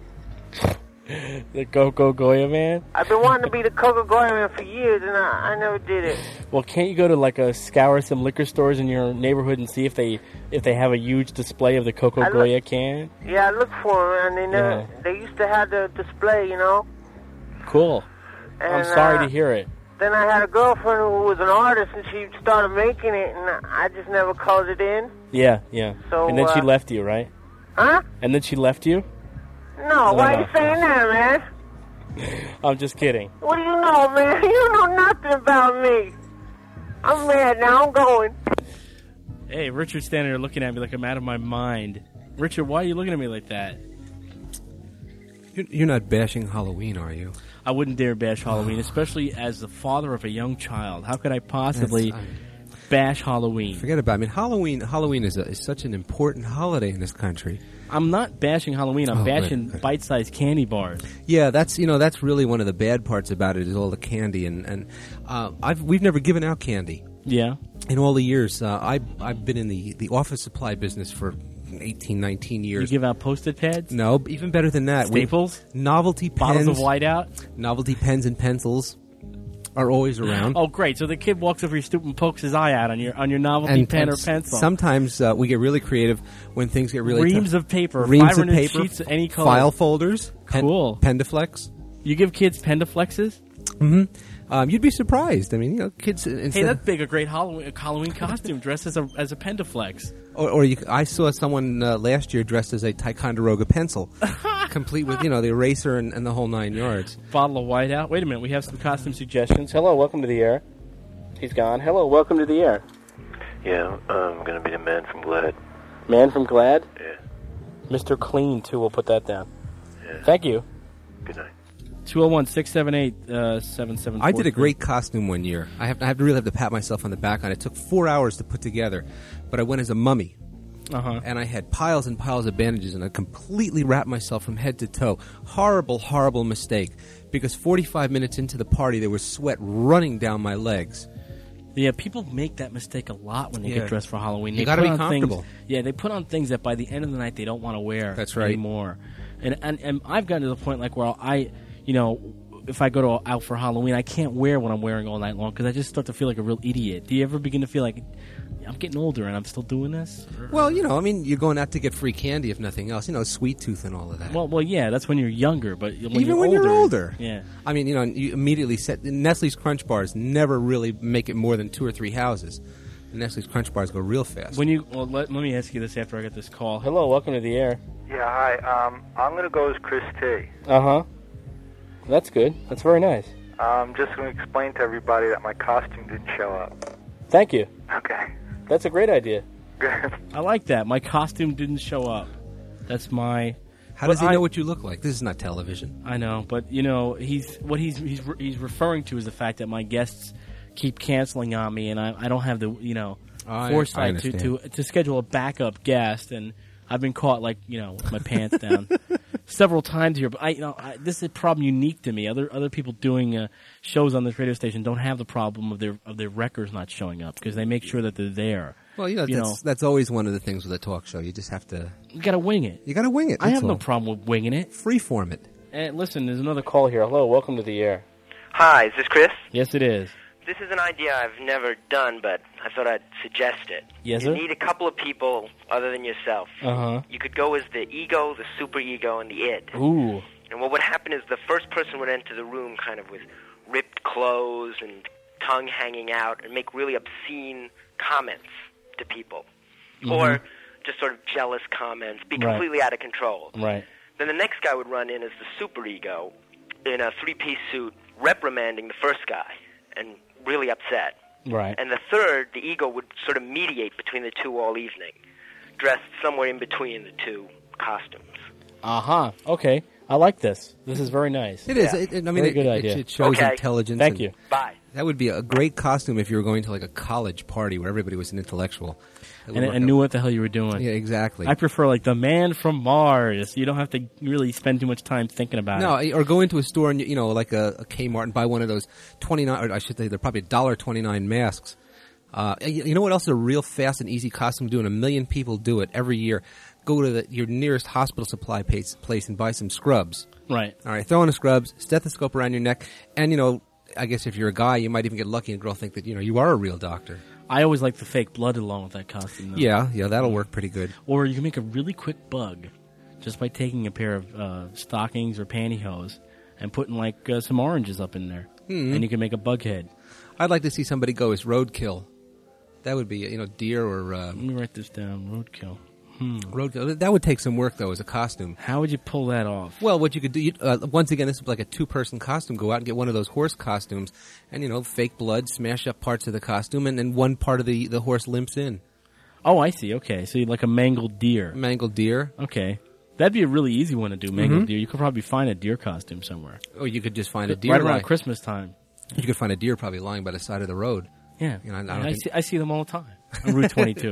The Coco Goya man? I've been wanting to be the Coco Goya man for years, and I, I never did it. Well, can't you go to like a scour some liquor stores in your neighborhood and see if they if they have a huge display of the Coco I Goya look, can? Yeah, I looked for them, and they never, Yeah. they used to have the display, you know? Cool. And, I'm sorry uh, to hear it. Then I had a girlfriend who was an artist, and she started making it, and I just never called it in. Yeah, yeah. So, and then she uh, left you, right? Huh? And then she left you? No, why no. are you saying that, man? I'm just kidding. What do you know, man? You know nothing about me. I'm mad now. I'm going. Hey, Richard's standing there looking at me like I'm out of my mind. Richard, why are you looking at me like that? You're not bashing Halloween, are you? I wouldn't dare bash Halloween, especially as the father of a young child. How could I possibly That's, I mean, bash Halloween? Forget about it. I mean, Halloween Halloween is, a, is such an important holiday in this country. I'm not bashing Halloween. I'm Oh, bashing good, good. bite-sized candy bars. Yeah, that's you know that's really one of the bad parts about it is all the candy and and uh, I've we've never given out candy. Yeah. In all the years, uh, I I've been in the, the office supply business for eighteen, nineteen years. You give out Post-it pads? No, even better than that. We- Staples? novelty pens. Bottles of whiteout? Novelty pens and pencils are always around. Oh, great! So the kid walks over your stoop and pokes his eye out on your on your novelty And- pen and or pencil. Sometimes uh, we get really creative when things get really Reams tough. of paper, reams five of hundred paper, sheets, any color. file folders, pen, Cool. Pendaflex. You give kids Pendaflexes? Mm-hmm. Um, you'd be surprised. I mean, you know, kids. Instead Hey, that'd make a great Halloween Halloween costume, dressed as a as a Pendaflex. Or, or you, I saw someone uh, last year dressed as a Ticonderoga pencil, complete with you know the eraser and, and the whole nine yards. Bottle of whiteout. Wait a minute, we have some costume suggestions. Hello, welcome to the air. He's gone. Hello, welcome to the air. Yeah, I'm gonna be the man from Glad. Man from Glad? Yeah. Mister Clean, too, we'll put that down. Yeah. Thank you. Good night. two oh one, six seven eight, seven seven four three. I did a great costume one year. I have, I have to really have to pat myself on the back on it. It took four hours to put together, but I went as a mummy. Uh-huh. And I had piles and piles of bandages, and I completely wrapped myself from head to toe. Horrible, horrible mistake. Because forty-five minutes into the party, there was sweat running down my legs. Yeah, people make that mistake a lot when they Yeah. get dressed for Halloween. You They gotta put be on comfortable. Things, yeah, they put on things that by the end of the night they don't want to wear That's right. anymore. And, and and I've gotten to the point like where I, you know, if I go to out for Halloween, I can't wear what I'm wearing all night long because I just start to feel like a real idiot. Do you ever begin to feel like I'm getting older and I'm still doing this? Well, you know, I mean, you're going out to get free candy, if nothing else. You know, sweet tooth and all of that. Well, well, yeah, that's when you're younger, but when Even you're when older, you're older. yeah. I mean, you know, you immediately set Nestle's Crunch Bars never really make it more than two or three houses. The Nestle's Crunch Bars go real fast. When you well, let, let me ask you this after I get this call. Hello, welcome to the air. Yeah, hi. Um, I'm going to go as Chris T. Uh huh. That's good. That's very nice. I'm just going to explain to everybody that my costume didn't show up. Thank you. Okay. That's a great idea. Good. I like that. My costume didn't show up. That's my. How but does he I, know what you look like? This is not television. I know, but you know, he's what he's he's re- he's referring to is the fact that my guests keep canceling on me, and I I don't have the you know I- foresight I to, to to schedule a backup guest, and I've been caught like you know with my pants down several times here. But I you know I, this is a problem unique to me. Other other people doing uh, shows on this radio station don't have the problem of their of their records not showing up because they make sure that they're there. Well, you know, you that's, know, that's always one of the things with a talk show. You just have to... You got to wing it. You got to wing it. I have that's no all. problem with winging it. Freeform it. And listen, there's another call here. Hello, welcome to the air. Hi, is this Chris? Yes, it is. This is an idea I've never done, but I thought I'd suggest it. Yes, you sir? need a couple of people other than yourself. Uh-huh. You could go as the ego, the super ego, and the id. Ooh. And what would happen is the first person would enter the room kind of with ripped clothes and tongue hanging out and make really obscene comments to people. Mm-hmm. Or just sort of jealous comments, be Right. completely out of control. Right. Then the next guy would run in as the superego in a three-piece suit, reprimanding the first guy and really upset. Right. And the third, the ego, would sort of mediate between the two all evening, dressed somewhere in between the two costumes. Uh-huh. Okay. I like this. This is very nice. It is. It, it- I mean, very it, good it, idea. it shows Okay. intelligence. Thank and- you. Bye. That would be a great costume if you were going to like a college party where everybody was an intellectual. It would And, work and out. knew what the hell you were doing. Yeah, exactly. I prefer like the man from Mars. You don't have to really spend too much time thinking about No, it. or go into a store and you know, like a, a Kmart, and buy one of those twenty nine. Or I should say, they're probably dollar twenty nine masks. Uh, you you know what else is a real fast and easy costume to do, and a million people do it every year. Go to the, your nearest hospital supply place, place and buy some scrubs. Right. All right, throw on the scrubs, stethoscope around your neck, and you know, I guess if you're a guy, you might even get lucky and a girl think that you know you are a real doctor. I always like the fake blood along with that costume. Though. Yeah, yeah, that'll work pretty good. Or you can make a really quick bug just by taking a pair of uh, stockings or pantyhose and putting like uh, some oranges up in there, Mhm. and you can make a bug head. I'd like to see somebody go as roadkill. That would be, you know, deer or uh, Let me write this down. Roadkill. Hmm. roadkill. That would take some work though as a costume. How would you pull that off? Well, what you could do, you, uh, once again, this is like a two-person costume. Go out and get one of those horse costumes, and you know, fake blood, smash up parts of the costume, and then one part of the, the horse limps in. Oh, I see. Okay, so you'd like a mangled deer. Mangled deer. Okay, that'd be a really easy one to do. Mangled Mhm. deer. You could probably find a deer costume somewhere. Or you could just find a deer right around lying- Christmas time. You could find a deer probably lying by the side of the road. Yeah, You know, I, I Yeah, don't I, think- see, I see them all the time on Route twenty-two.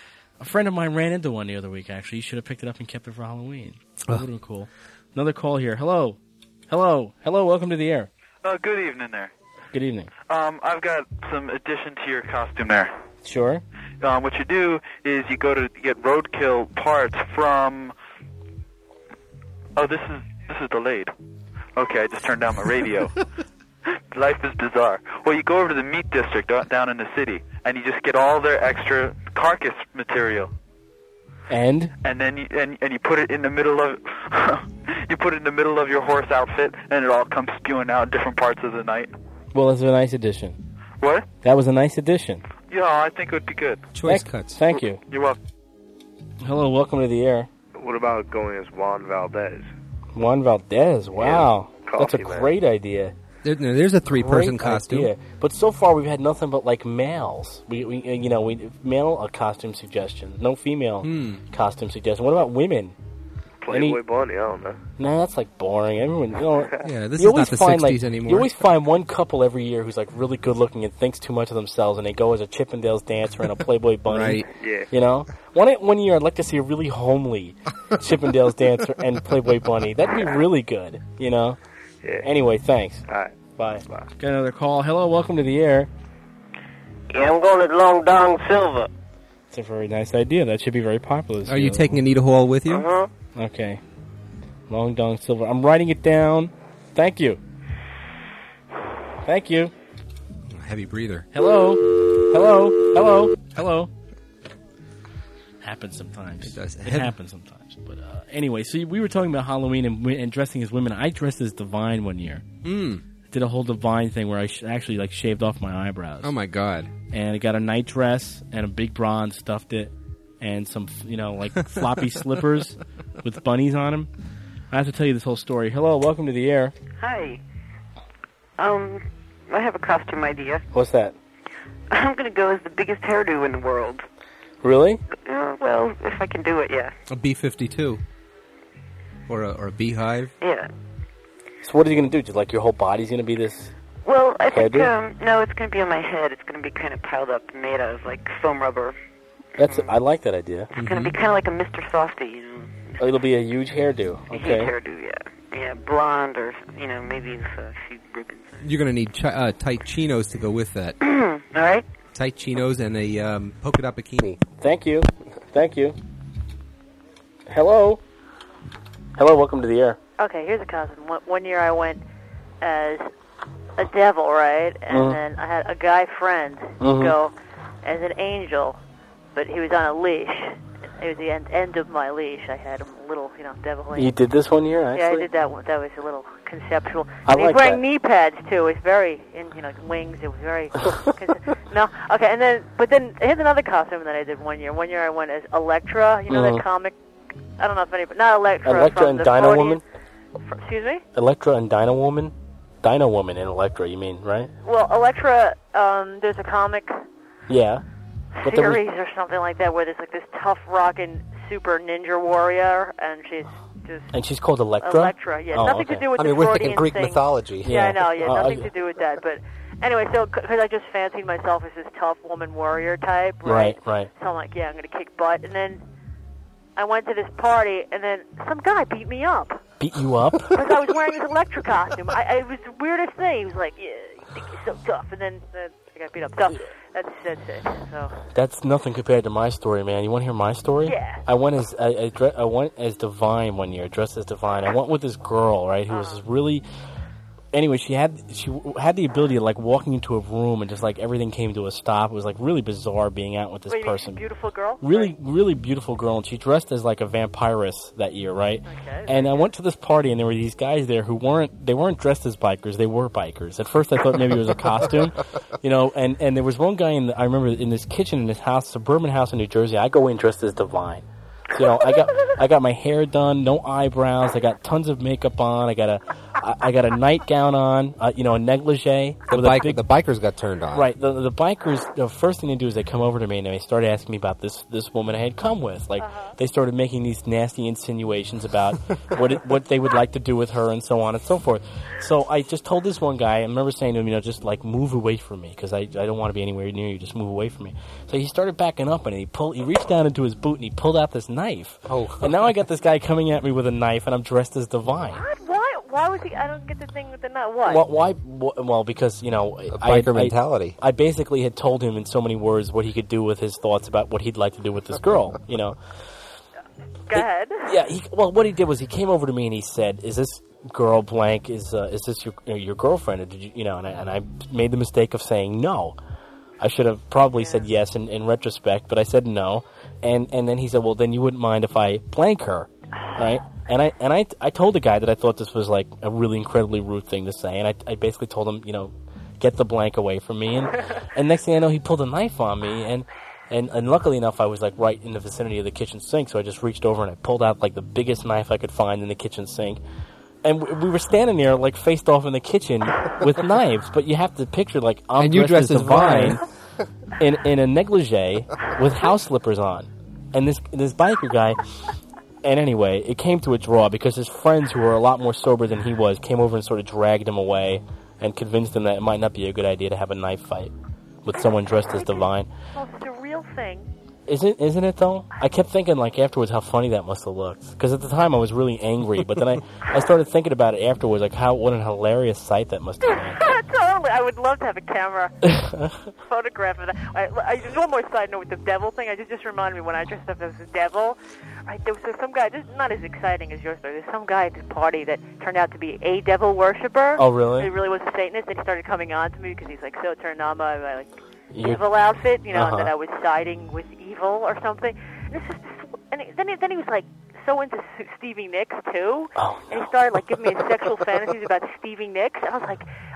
A friend of mine ran into one the other week, actually. He should have picked it up and kept it for Halloween. That would have been cool. Another call here. Hello. Hello. Hello. Welcome to the air. Uh, good evening there. Good evening. Um, I've got some addition to your costume there. Sure. Um, what you do is you go to get roadkill parts from. Oh, this is this is delayed. Okay, I just turned down my radio. Life is bizarre. Well, you go over to the meat district do- down in the city, and you just get all their extra carcass material, And? and then you and, and you put it in the middle of you put it in the middle of your horse outfit, and it all comes spewing out in different parts of the night. Well, that's a nice addition. What? That was a nice addition. Yeah, I think it would be good. Choice Thank- cuts. Thank you. You're welcome. Hello. Welcome to the air. What about going as Juan Valdez? Juan Valdez. Wow. Yeah, That's a coffee man. great idea. There, no, there's a three-person Great costume. idea. But so far we've had nothing but like males. We, we uh, you know, we male uh, costume suggestions. No female Hmm. costume suggestions. What about women? Playboy Any- Bunny, I don't know. No, that's like boring. Everyone, you know, Yeah, this you is always not the find, sixties like, anymore. You always find one couple every year who's like really good looking and thinks too much of themselves, and they go as a Chippendales dancer and a Playboy Bunny. Right. Yeah. You know, one one year I'd like to see a really homely Chippendales dancer and Playboy Bunny. That'd be really good. You know. Yeah. Anyway, thanks. All right. Bye. Bye. Got another call. Hello, welcome to the air. Yeah, I'm going to Long Dong Silver. It's a very nice idea. That should be very popular. this Are you year. taking Anita Hall with you? Uh-huh. Okay. Long Dong Silver. I'm writing it down. Thank you. Thank you. Heavy breather. Hello. Hello. Hello. Hello. Happens sometimes. It does. It happens sometimes. But uh, anyway, so we were talking about Halloween and, wi- and dressing as women. I dressed as Divine one year. Mm. did a whole divine thing where I sh- actually like shaved off my eyebrows. Oh my god! And I got a night dress and a big bra and stuffed it, and some you know like floppy slippers with bunnies on them. I have to tell you this whole story. Hello, welcome to the air. Hi. Um, I have a costume idea. What's that? I'm going to go as the biggest hairdo in the world. Really? Uh, well, if I can do it, yeah. A B fifty-two. Or a, or a beehive. Yeah. So what are you going to do? Just like your whole body's going to be this? Well, I think, hairdo? um, no, it's going to be on my head. It's going to be kind of piled up and made out of, like, foam rubber. That's I like that idea. It's going to be kind of like a Mister Softy, you know. Oh, it'll be a huge hairdo. A Okay. huge hairdo, yeah. Yeah, blonde or, you know, maybe with a few ribbons. You're going to need chi- uh, tight chinos to go with that. All right. Tight chinos and a um, polka dot bikini. Thank you. Thank you. Hello. Hello, welcome to the air. Okay, here's a costume. One, one year I went as a devil, right? And Mhm. then I had a guy friend Mhm. go as an angel, but he was on a leash. It was the end, end of my leash. I had him a little, you know, devil leash. You did this one year, actually? Yeah, I did that one. That was a little conceptual. I And he was like wearing that. knee pads, too. It was very, in, you know, wings. It was very... no, okay, and then, but then here's another costume that I did one year. One year I went as Elektra, you know Mhm. that comic? I don't know if anybody... Not Elektra. Elektra from and the Dino forties Woman? Fr- excuse me? Elektra and Dino Woman? Dino Woman and Elektra, you mean, right? Well, Elektra, um, there's a comic Yeah. But there was- series or something like that where there's like this tough rockin' super ninja warrior, and she's just... And she's called Elektra? Elektra, yeah. Oh, nothing okay. to do with I the mean, we're thinking Freudian Greek thing. mythology. Yeah, I Yeah. know, yeah, Oh, nothing I- to do with that. But anyway, so, because I just fancied myself as this tough woman warrior type, right? Right, right. So I'm like, yeah, I'm going to kick butt. And then I went to this party, and then some guy beat me up. Beat you up? Because I was wearing this Elektra costume. I, I, it was the weirdest thing. He was like, yeah, you think you're so tough. And then uh, I got beat up. So that's, that's it. So. That's nothing compared to my story, man. You want to hear my story? Yeah. I went as I, I, dre- I went as Divine one year, dressed as Divine. I went with this girl, right, who was Uh-huh. this really. Anyway, she had she w- had the ability of like walking into a room and just like everything came to a stop. It was like really bizarre being out with this Wait, you mean person. beautiful girl? Really, really beautiful girl, and she dressed as like a vampiress that year, right? Okay. And I went to this party, and there were these guys there who weren't they weren't dressed as bikers; they were bikers. At first, I thought maybe it was a costume, you know. And, and there was one guy in the, I remember in this kitchen in this house, suburban house in New Jersey. I go in dressed as Divine. So, you know, I got I got my hair done, no eyebrows. I got tons of makeup on. I got a I, I got a nightgown on, uh, you know, a negligee. The, with a bike, big- the bikers got turned on. Right. The the bikers, the first thing they do is they come over to me and they started asking me about this this woman I had come with. Like they started making these nasty insinuations about what it, what they would like to do with her and so on and so forth. So I just told this one guy. I remember saying to him, you know, just like move away from me because I I don't want to be anywhere near you. Just move away from me. So he started backing up and he pulled. He reached down into his boot and he pulled out this knife. Oh. And now I got this guy coming at me with a knife and I'm dressed as Divine. What? Why? Why was he? I don't get the thing with the nut. What? Well, why? wh- Well, because you know, I, biker I- mentality. I basically had told him in so many words what he could do with his thoughts about what he'd like to do with this girl. You know. Go ahead. Yeah. He, well, what he did was he came over to me and he said, "Is this girl blank? Is uh, is this your uh, your girlfriend? Or did you you know?" And I, and I made the mistake of saying no. I should have probably said yes in, in retrospect, but I said no. And and then he said, "Well, then you wouldn't mind if I blank her, right?" And I and I I told the guy that I thought this was like a really incredibly rude thing to say, and I I basically told him, you know, get the blank away from me. And and next thing I know, he pulled a knife on me, and and and luckily enough, I was like right in the vicinity of the kitchen sink, so I just reached over and I pulled out like the biggest knife I could find in the kitchen sink. And we we were standing there like faced off in the kitchen with knives, but you have to picture like I'm And you dressed, dressed as as Divine Vine. in in a negligee with house slippers on, and this this biker guy. And anyway, it came to a draw because his friends, who were a lot more sober than he was, came over and sort of dragged him away and convinced him that it might not be a good idea to have a knife fight with someone dressed as Divine. Most surreal thing. Isn't isn't it though? I kept thinking like afterwards how funny that must have looked, because at the time I was really angry, but then I, I started thinking about it afterwards, like how what an hilarious sight that must have been. Totally. I would love to have a camera photograph of that. I, I, just one more side note with the devil thing. I just just reminded me when I dressed up as a devil. Right, there was some guy. This is not as exciting as your story. There's some guy at this party that turned out to be a devil worshiper. Oh, really? He really was a Satanist, and he started coming on to me because he's like so turned on by my like You- evil outfit, you know, Uh-huh. and that I was siding with evil or something. And, this is, and he, then he, then he was like so into Stevie Nicks too, oh, and he started like giving me his sexual fantasies about Stevie Nicks. I was like,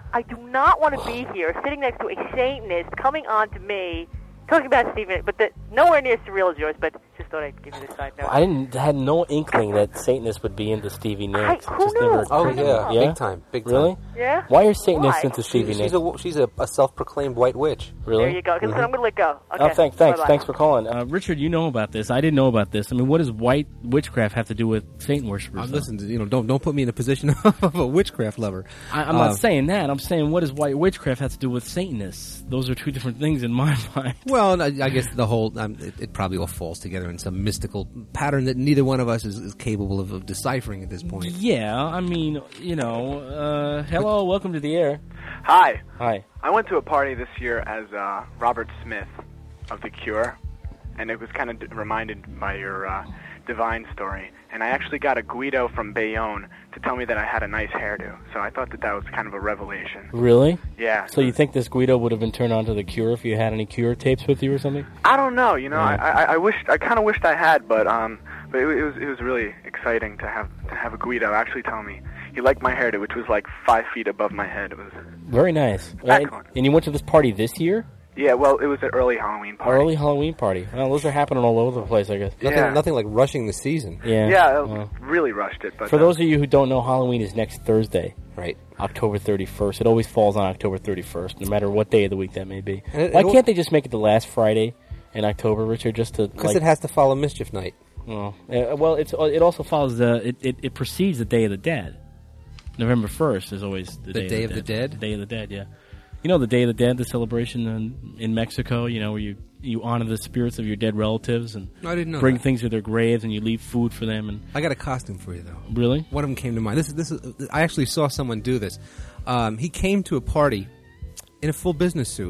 I do not want to be here sitting next to a Satanist coming on to me, talking about Stephen, but the, nowhere near surreal as yours, but just thought I'd give you this side note. I didn't had no inkling that Satanists would be into Stevie Nicks. I- who Just knew? never Oh, occurred to yeah, me. yeah, big time, big time. Really? Yeah? Why are Satanists Why? into Stevie She's Nicks? a, she's a, a self-proclaimed white witch. Really? There you go. Because Mhm. I'm going to let go. Okay. Oh, thanks, thanks, Bye-bye. thanks for calling. Uh, Richard, you know about this. I didn't know about this. I mean, what does white witchcraft have to do with Satan worshippers? Uh, though? listen, you know, don't don't put me in a position of a witchcraft lover. I, I'm Uh, not saying that. I'm saying what does white witchcraft have to do with Satanists? Those are two different things in my mind. Well, I, I guess the whole um, it, it probably all falls together in some mystical pattern that neither one of us is, is capable of, of deciphering at this point. Yeah, I mean, you know, uh, hello, welcome to the air. Hi. Hi. I went to a party this year as uh, Robert Smith of The Cure, and it was kind of d- reminded by your uh, Divine story. And I actually got a Guido from Bayonne to tell me that I had a nice hairdo. So I thought that that was kind of a revelation. Really? Yeah. So you think this Guido would have been turned on to the Cure if you had any Cure tapes with you or something? I don't know. You know, Yeah. I, I I wished I kind of wished I had, but um, but it, it was it was really exciting to have to have a Guido actually tell me he liked my hairdo, which was like five feet above my head. It was Very nice. Right? And you went to this party this year? yeah. Well, it was an early Halloween party. Early Halloween party. Well, those are happening all over the place, I guess. Nothing, Yeah. nothing like rushing the season. Yeah. Yeah, Well, really rushed it. But for uh, those of you who don't know, Halloween is next Thursday. Right. October thirty-first. It always falls on October thirty-first, no matter what day of the week that may be. And it- Why it al- can't they just make it the last Friday in October, Richard, just to... Because like, it has to follow Mischief Night. Oh, uh, well, it's it also follows the... It, it, it precedes the Day of the Dead. November first is always the, The Day of the Dead? The Day of the Dead, yeah. You know the Day of the Dead, the celebration in, in Mexico, you know, where you, you honor the spirits of your dead relatives and I didn't know bring that. things to their graves and you leave food for them. And I got a costume for you, though. Really? One of them came to mind. This is this is. I actually saw someone do this. Um, he came to a party in a full business suit,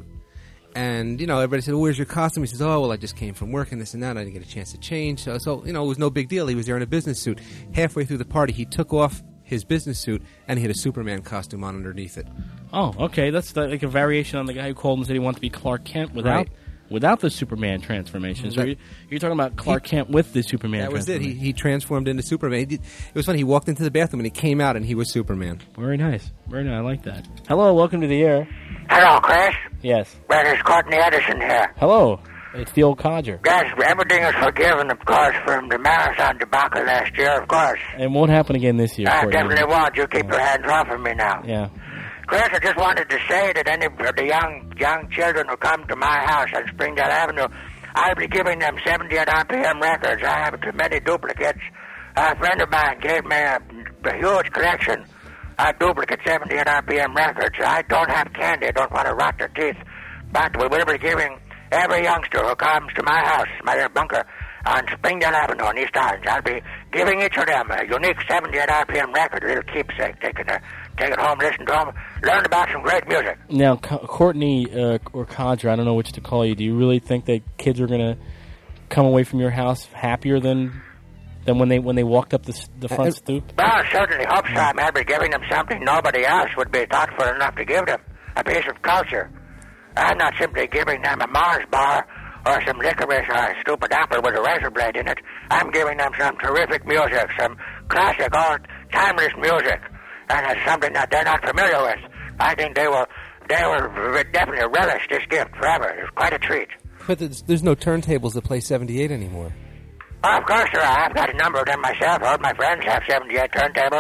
and you know everybody said, "Oh, where's your costume?" He says, "Oh, well, I just came from work and this and that. I didn't get a chance to change." So, so you know, it was no big deal. He was there in a business suit. Halfway through the party, he took off his business suit and he had a Superman costume on underneath it. Oh, okay. That's the, like a variation on the guy who called and said he wanted to be Clark Kent without Right. without the Superman transformation. So That- you're, you're talking about Clark Kent with the Superman That was it. transformation. He, he transformed into Superman. He did, it was funny. He walked into the bathroom and he came out and he was Superman. Very nice. Very nice. I like that. Hello, welcome to the air. Hello, Chris. Yes. Well, it's Courtney Edison here. Hello. It's the old codger. Yes, everything is forgiven, of course, from the marathon debacle last year, of course. And won't happen again this year. I Courtney. definitely won't. You keep your hands off of me now. Yeah. Chris, I just wanted to say that any of the young young children who come to my house on Springdale Avenue, I'll be giving them seventy-eight R P M records. I have too many duplicates. A friend of mine gave me a, a huge collection of duplicate seventy-eight R P M records. I don't have candy. I don't want to rot their teeth. But we will be giving every youngster who comes to my house, my little bunker, on Springdale Avenue in East Orange, I'll be giving each of them a unique seventy-eight R P M record, a little keepsake. They can uh, take it home, listen to them, learn about some great music. Now, Co- Courtney uh, or Codger, I don't know which to call you. Do you really think that kids are going to come away from your house happier than than when they when they walked up the, s- the front stoop? Well, I certainly hope so. I might be giving them something nobody else would be thoughtful enough to give them, a piece of culture. I'm not simply giving them a Mars bar or some licorice or a stupid apple with a razor blade in it. I'm giving them some terrific music, some classic, old, timeless music, and it's something that they're not familiar with. I think they will, they will definitely relish this gift forever. It's quite a treat. But there's, there's no turntables that play seventy-eight anymore. Oh, of course there are. I've got a number of them myself. All my friends have seventy-eight turntables.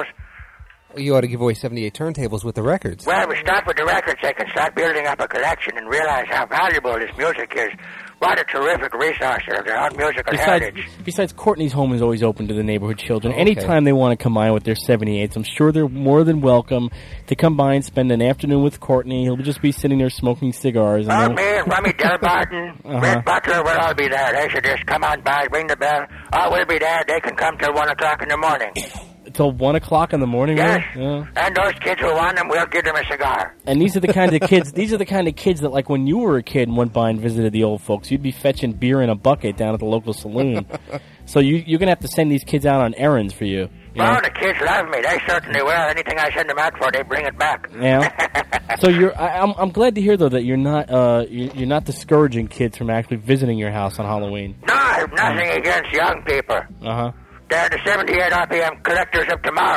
You ought to give away seventy-eight turntables with the records. Well, we start with the records. They can start building up a collection and realize how valuable this music is. What a terrific resource of their own musical Besides, heritage. besides, Courtney's home is always open to the neighborhood children. Oh, okay. Anytime they want to come by with their seventy-eights, I'm sure they're more than welcome to come by and spend an afternoon with Courtney. He'll just be sitting there smoking cigars. And Oh, they'll- me and Rummy Delbarton, Uh-huh. Red Butler, we'll all be there. They should just come on by, ring the bell. Oh, we'll be there. They can come till one o'clock in the morning. Till one o'clock in the morning. Yes. really? Yeah. And those kids who want them, we'll give them a cigar. And these are the kind of kids. These are the kind of kids that, like, when you were a kid and went by and visited the old folks, you'd be fetching beer in a bucket down at the local saloon. So you, you're gonna have to send these kids out on errands for you. you know? Oh, the kids love me. They certainly will. Anything I send them out for, they bring it back. Yeah. So you're. I, I'm. I'm glad to hear though that you're not. Uh, you're, you're not discouraging kids from actually visiting your house on Halloween. No, I have nothing against young people. Uh huh. They're the seventy-eight R P M collectors of tomorrow.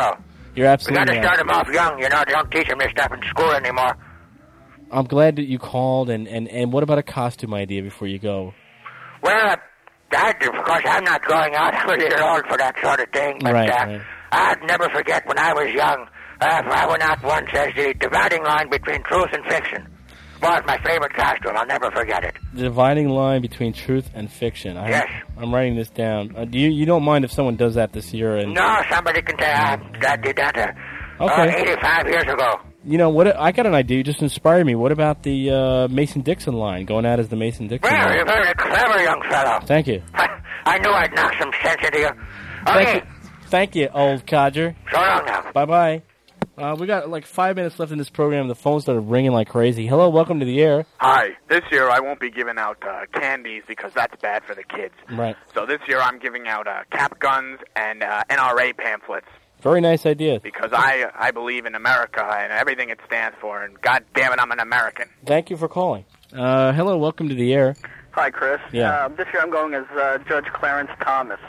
You're We absolutely got to right. start them off young. You know, they don't teach them this stuff in school anymore. I'm glad that you called. And, and, and what about a costume idea before you go? Well, I, of course, I'm not going out. I'm a little old for that sort of thing. But Right, uh, right. I'd never forget when I was young. Uh, I went out once as the dividing line between truth and fiction. Was my favorite costume. I'll never forget it. The dividing line between truth and fiction. I, Yes. I'm writing this down. Uh, do you you don't mind if someone does that this year? And No, somebody can tell. I, I did that uh, Okay. uh, eighty-five years ago. You know what? I got an idea. You just inspired me. What about the uh, Mason Dixon line? Going out as the Mason Dixon Well, line. you're a very clever young fellow. Thank you. I knew I'd knock some sense into you. Thank Okay, you. Thank you, old codger. so long now. Bye bye. Uh, we got like five minutes left in this program. The phone started ringing like crazy. Hello, welcome to the air. Hi. This year I won't be giving out uh, candies because that's bad for the kids. Right. So this year I'm giving out uh, cap guns and uh, N R A pamphlets Very nice idea. because I I believe in America and everything it stands for, and God damn it, I'm an American. Thank you for calling. Uh, hello, welcome to the air. Hi, Chris. Yeah. Uh, this year I'm going as uh, Judge Clarence Thomas.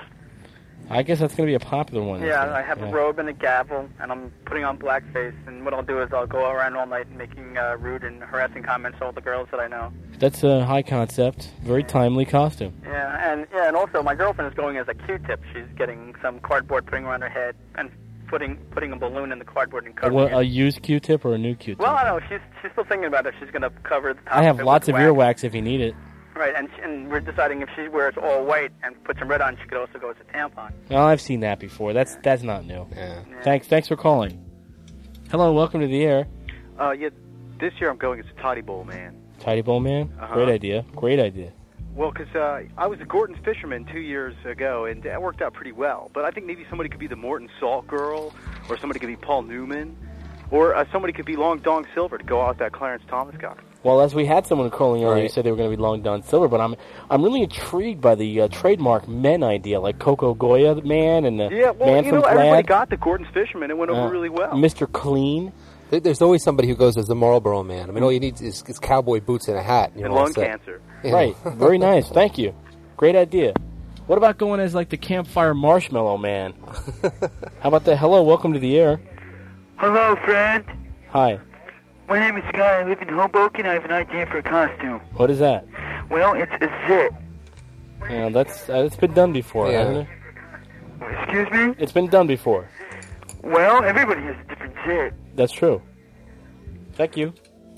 I guess that's going to be a popular one. this Yeah, year. I have Yeah. a robe and a gavel, and I'm putting on blackface. And what I'll do is I'll go around all night making uh, rude and harassing comments to all the girls that I know. That's a high concept, very timely costume. Yeah, and yeah, and also my girlfriend is going as a Q-tip. She's getting some cardboard putting around her head and putting putting a balloon in the cardboard and A, covering what, it. a used Q-tip or a new Q-tip? Well, I don't know. She's she's still thinking about if she's going to cover the top I have of it lots with of wax. earwax if you need it. Right, and and we're deciding if she wears all white and puts some red on, she could also go as a tampon. Well, I've seen that before. That's that's not new. Thanks thanks for calling. Hello, welcome to the air. Uh, yeah, this year I'm going as a Toddy Bowl man. Tidy Bowl Man? Uh-huh. Great idea. Great idea. Well, 'cause uh, I was a Gorton's fisherman two years ago, and that worked out pretty well. But I think maybe somebody could be the Morton Salt Girl, or somebody could be Paul Newman, or uh, somebody could be Long Dong Silver to go out with that Clarence Thomas guy. Well, as we had someone calling earlier, who Right. said they were going to be Long Don Silver, but I'm I'm really intrigued by the uh, trademark men idea, like Coco Goya Man and the Yeah, well, man you from know, everybody Glad, got the Gorton's fisherman. It went over uh, really well. Mister Clean. There- There's always somebody who goes as the Marlboro Man. I mean, all you need is, is cowboy boots and a hat. And, you're And all lung set. cancer. Yeah. Right. Very nice. Thank you. Great idea. What about going as like the Campfire Marshmallow Man? How about that? Hello, welcome to the air. Hello, friend. Hi. My name is Guy. I live in Hoboken. I have an idea for a costume. What is that? Well, it's a zit. Yeah, that's uh, it's been done before, Yeah. hasn't it? Excuse me? It's been done before. Well, everybody has a different zit. That's true. Thank you.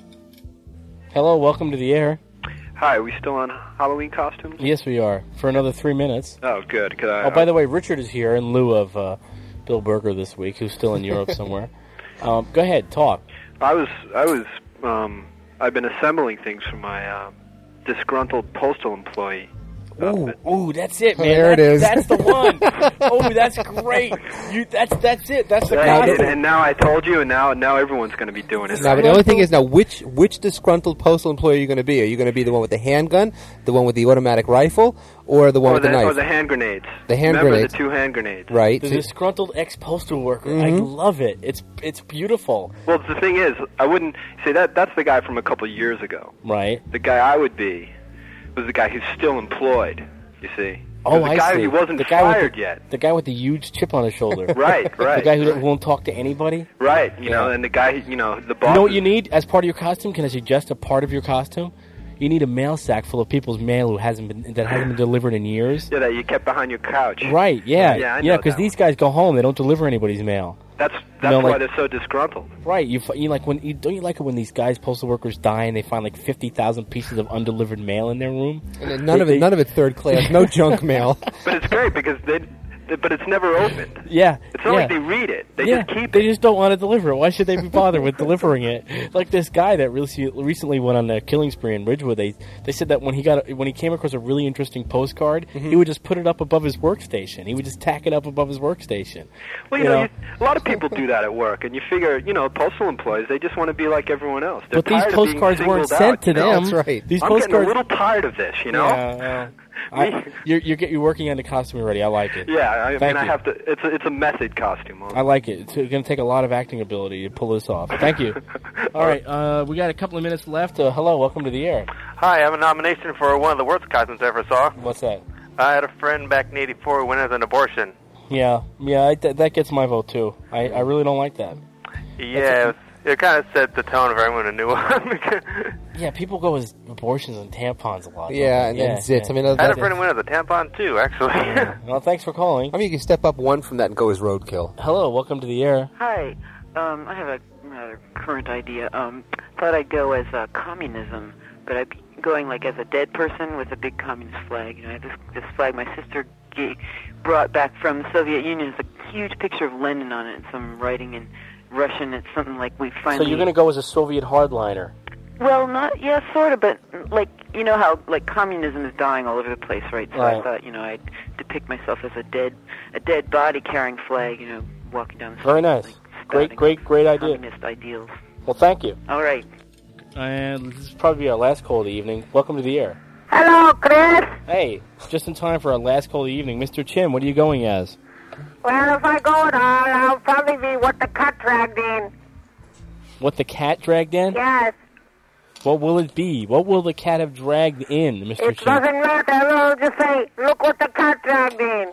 Hello, welcome to the air. Hi, are we still on Halloween costumes? Yes, we are. For another three minutes. Oh, good. Could I? Oh, by the way, Richard is here in lieu of uh, Bill Berger this week, who's still in Europe somewhere. Um, go ahead, talk. I was, I was, um, I've been assembling things for my uh, disgruntled postal employee. Ooh, ooh, that's it, man. There it That- is. That's the one. Oh, that's great. You, that's that's it. That's the Yeah, costume. and, and now I told you, and now now everyone's going to be doing it. Now, but the only thing is now, which which disgruntled postal employee are you going to be? Are you going to be the one with the handgun, the one with the automatic rifle, or the one or with the, the knife? or the hand grenades. The hand Remember grenades. the two hand grenades. Right. The disgruntled ex-postal worker. I Mhm. love it. It's it's beautiful. Well, the thing is, I wouldn't say that. That's the guy from a couple of years ago. Right. The guy I would be was the guy who's still employed. You see. Oh, the I guy see. who wasn't the guy with fired the, yet. The guy with the huge chip on his shoulder. Right, right. The guy who won't talk to anybody. Right. You Yeah. know, and the guy, you know, the boss. You know what you need as part of your costume? Can I suggest a part of your costume? You need a mail sack full of people's mail who hasn't been that hasn't been delivered in years. Yeah, that you kept behind your couch. Right? Yeah. Yeah, I yeah. know Because that these guys go home, they don't deliver anybody's mail. That's that's know, why like- they're so disgruntled. Right? You f- you like when you don't you like it when these guys postal workers die and they find like fifty thousand pieces of undelivered mail in their room. And then none of it, none of it third class, no junk mail. But it's great because they, they but it's never opened. Yeah. It's not yeah. like they read it. They yeah, just keep they just don't want to deliver it. Why should they be bothered with delivering it? Like this guy that really recently went on a killing spree in Ridgewood. They they said that when he got when he came across a really interesting postcard, Mm-hmm. he would just put it up above his workstation. He would just tack it up above his workstation. Well, you, know, You, a lot of people do that at work, and you figure, you know, postal employees, they just want to be like everyone else. They're But these tired of being postcards weren't singled sent out, to you know? them. That's right. These I'm postcards- getting a little tired of this, you know? Yeah, yeah. I, you're you're, get, you're working on the costume already. I like it. Yeah, I Thank mean, I you. have to. It's a, it's a method costume. I like it. It's going to take a lot of acting ability to pull this off. Thank you. All right, uh, we got a couple of minutes left. Uh, hello, welcome to the air. Hi, I have a nomination for one of the worst costumes I ever saw. What's that? I had a friend back in eighty-four who went as an abortion. Yeah, yeah, I, th- that gets my vote too. I, I really don't like that. Yeah, it, it kind of set the tone of everyone a new one. Yeah, people go with abortions and tampons a lot. don't Yeah, they? and, and zits. I mean, uh, I had a that- friend who went with a tampon too, actually. Well, thanks for calling. I mean, you can step up one from that and go as roadkill. Hello, welcome to the air. Hi. Um, I have a rather current idea. Um, thought I'd go as uh, communism, but I'd be going like as a dead person with a big communist flag. You know, I have this, this flag my sister g- brought back from the Soviet Union. It's a huge picture of Lenin on it and some writing in Russian. It's something like we finally... So you're going to go as a Soviet hardliner. Well, not, yeah, sort of, but like, you know how, like, communism is dying all over the place, right? So Right. I thought, you know, I'd depict myself as a dead, a dead body carrying flag, you know, walking down the street. Very nice. Great, great, great idea. Communist ideals. Well, thank you. All right. And this is probably our last call of the evening. Welcome to the air. Hello, Chris. Hey, just in time for our last call of the evening. Mister Chin, what are you going as? Well, if I go at all, I'll probably be what the cat dragged in. What the cat dragged in? Yes. What will it be? What will the cat have dragged in, Mister It Chin? doesn't matter. I'll just say, look what the cat dragged in.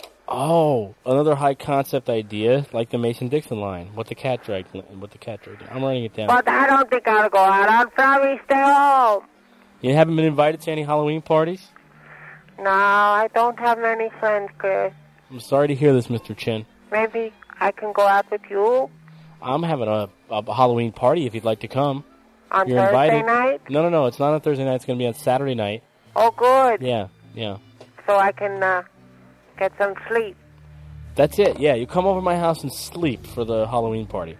Oh, another high concept idea, like the Mason-Dixon line. What the cat dragged in. What the cat dragged in. I'm writing it down. But I don't think I'll go out. I'll probably stay home. You haven't been invited to any Halloween parties? No, I don't have many friends, Chris. I'm sorry to hear this, Mister Chin. Maybe I can go out with you I'm having a, a Halloween party if you'd like to come. on You're Thursday invited. night. No, no, no. It's not on Thursday night. It's going to be on Saturday night. Oh, good. Yeah, yeah. So I can uh, get some sleep. That's it. Yeah, you come over to my house and sleep for the Halloween party.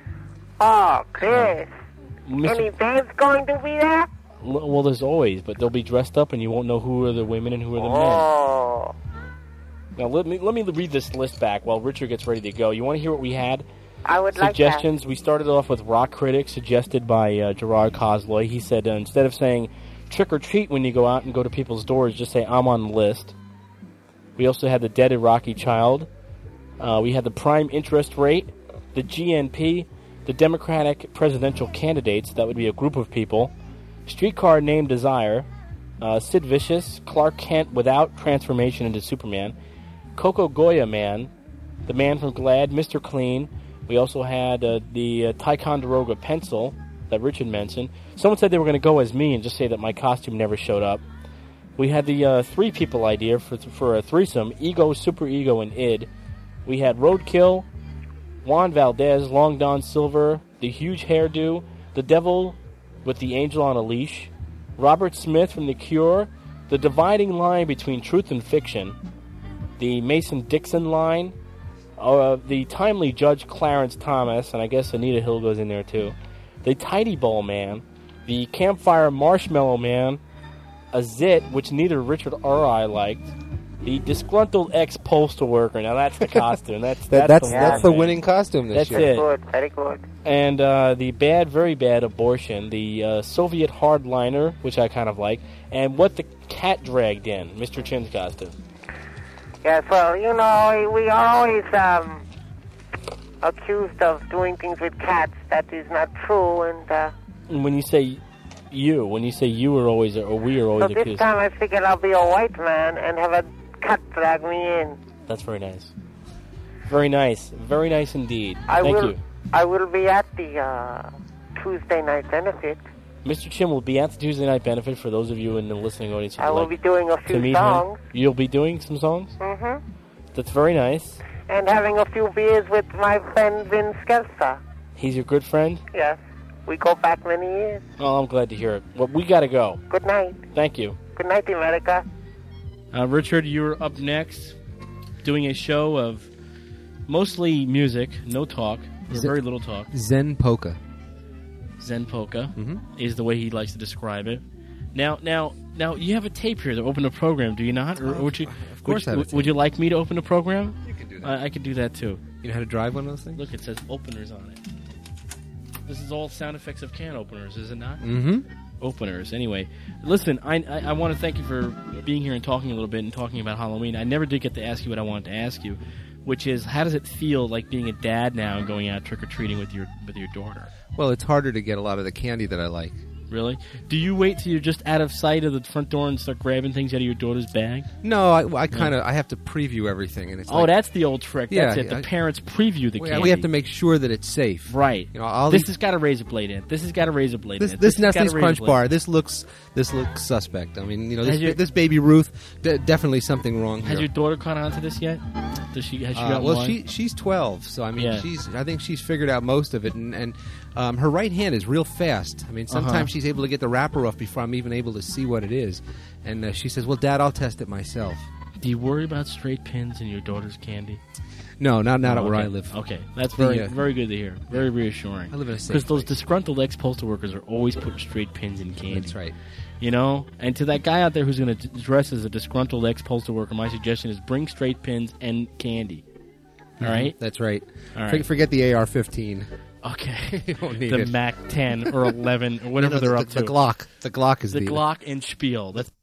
Oh, Chris. Mister Any babes going to be there? L- Well, there's always, but they'll be dressed up, and you won't know who are the women and who are the Oh. men. Now let me let me read this list back while Richard gets ready to go. You want to hear what we had? I would like that. Suggestions. We started off with Rock Critic, suggested by uh, Gerard Cosloy. He said uh, instead of saying trick or treat when you go out and go to people's doors, just say I'm on the list. We also had the Dead Iraqi Child. Uh, we had the Prime Interest Rate, the G N P, the Democratic presidential candidates. That would be a group of people. Streetcar Named Desire, uh, Sid Vicious, Clark Kent without transformation into Superman, Coco Goya Man, the Man from Glad, Mister Clean. We also had uh, the uh, Ticonderoga pencil that Richard mentioned. Someone said they were going to go as me and just say that my costume never showed up. We had the uh, three people idea for for a threesome: Ego, Super Ego, and Id. We had Roadkill, Juan Valdez, Long Don Silver, the Huge Hairdo, the Devil with the Angel on a Leash, Robert Smith from The Cure, the dividing line between truth and fiction, the Mason-Dixon line, uh, the timely Judge Clarence Thomas, and I guess Anita Hill goes in there too, the Tidy Ball Man, the Campfire Marshmallow Man, a Zit, which neither Richard or I liked, the Disgruntled Ex-Postal Worker. Now that's the costume. That's That- that's, that's- the, that's one, the man. winning costume this that's year. It. Good, very good. And uh, the Bad, Very Bad Abortion, the uh, Soviet Hardliner, which I kind of like, and What the Cat Dragged In, Mister Chin's costume. Yes, well, you know, we are always um, accused of doing things with cats. That is not true, and uh, And when you say you, when you say you are always, or we are so always this accused, time I figured I'll be a white man and have a cat drag me in. that's very nice. Very nice. Very nice indeed. I Thank will. you. I will be at the uh, Tuesday night benefit. Mister Chin will be at the Tuesday night benefit for those of you in the listening audience who'd I will like be doing a to few meet songs. him. You'll be doing some songs? Mm-hmm. That's very nice. And having a few beers with my friend Vin Skelsa. He's your good friend? Yes. We go back many years. Oh, I'm glad to hear it. Well, we got to go. Good night. Thank you. Good night, America. Uh, Richard, you're up next doing a show of mostly music, no talk, or Zen- very little talk. Zen Polka. Zen Polka Mhm. is the way he likes to describe it. Now, now, now, you have a tape here to open a program, do you not? Or, or would you? Of course would, I have a would, tape. would you like me to open a program? You can do that. I, I could do that too. You know how to drive one of those things? Look, it says openers on it. This is all sound effects of can openers, is it not? Mhm. Openers. Anyway, listen, I, I, I want to thank you for being here and talking a little bit and talking about Halloween. I never did get to ask you what I wanted to ask you, which is how does it feel like being a dad now and going out trick or treating with your with your daughter? Well, it's harder to get a lot of the candy that I like. Really? Do you wait till you're just out of sight of the front door and start grabbing things out of your daughter's bag? No, I, I kind of I have to preview everything, and it's Oh, like, that's the old trick. Yeah, That's it. The I- parents preview the we, candy. we have to make sure that it's safe. Right. You know, all this these- has got a razor blade in it. This has got a razor blade This, in it. this has got a Nestle's razor Crunch blade. Bar. This looks this looks suspect. I mean, you know, this, Has your- this baby Ruth, d- definitely something wrong Has here. your daughter caught on to this yet? Does she? Has she Uh, got well, one? she she's twelve, so I mean, Yeah. she's I think she's figured out most of it, and, and um, her right hand is real fast. I mean, sometimes Uh-huh. she's able to get the wrapper off before I'm even able to see what it is, and uh, she says, "Well, Dad, I'll test it myself." Do you worry about straight pins in your daughter's candy? No, not not Oh, where okay. I live. Okay, that's The, very uh, very good to hear. Very reassuring. I live in a safe because those disgruntled ex postal workers are always putting straight pins in candy. That's right. You know, and to that guy out there who's going to dress as a disgruntled ex postal worker, my suggestion is bring straight pins and candy. All Mhm. right, That's right. All For- right. Forget the A R fifteen. Okay, You don't need the it. Mac ten or eleven or whatever No, no, they're the- up the to. Glock. The Glock is the the- Glock and Spiel. That's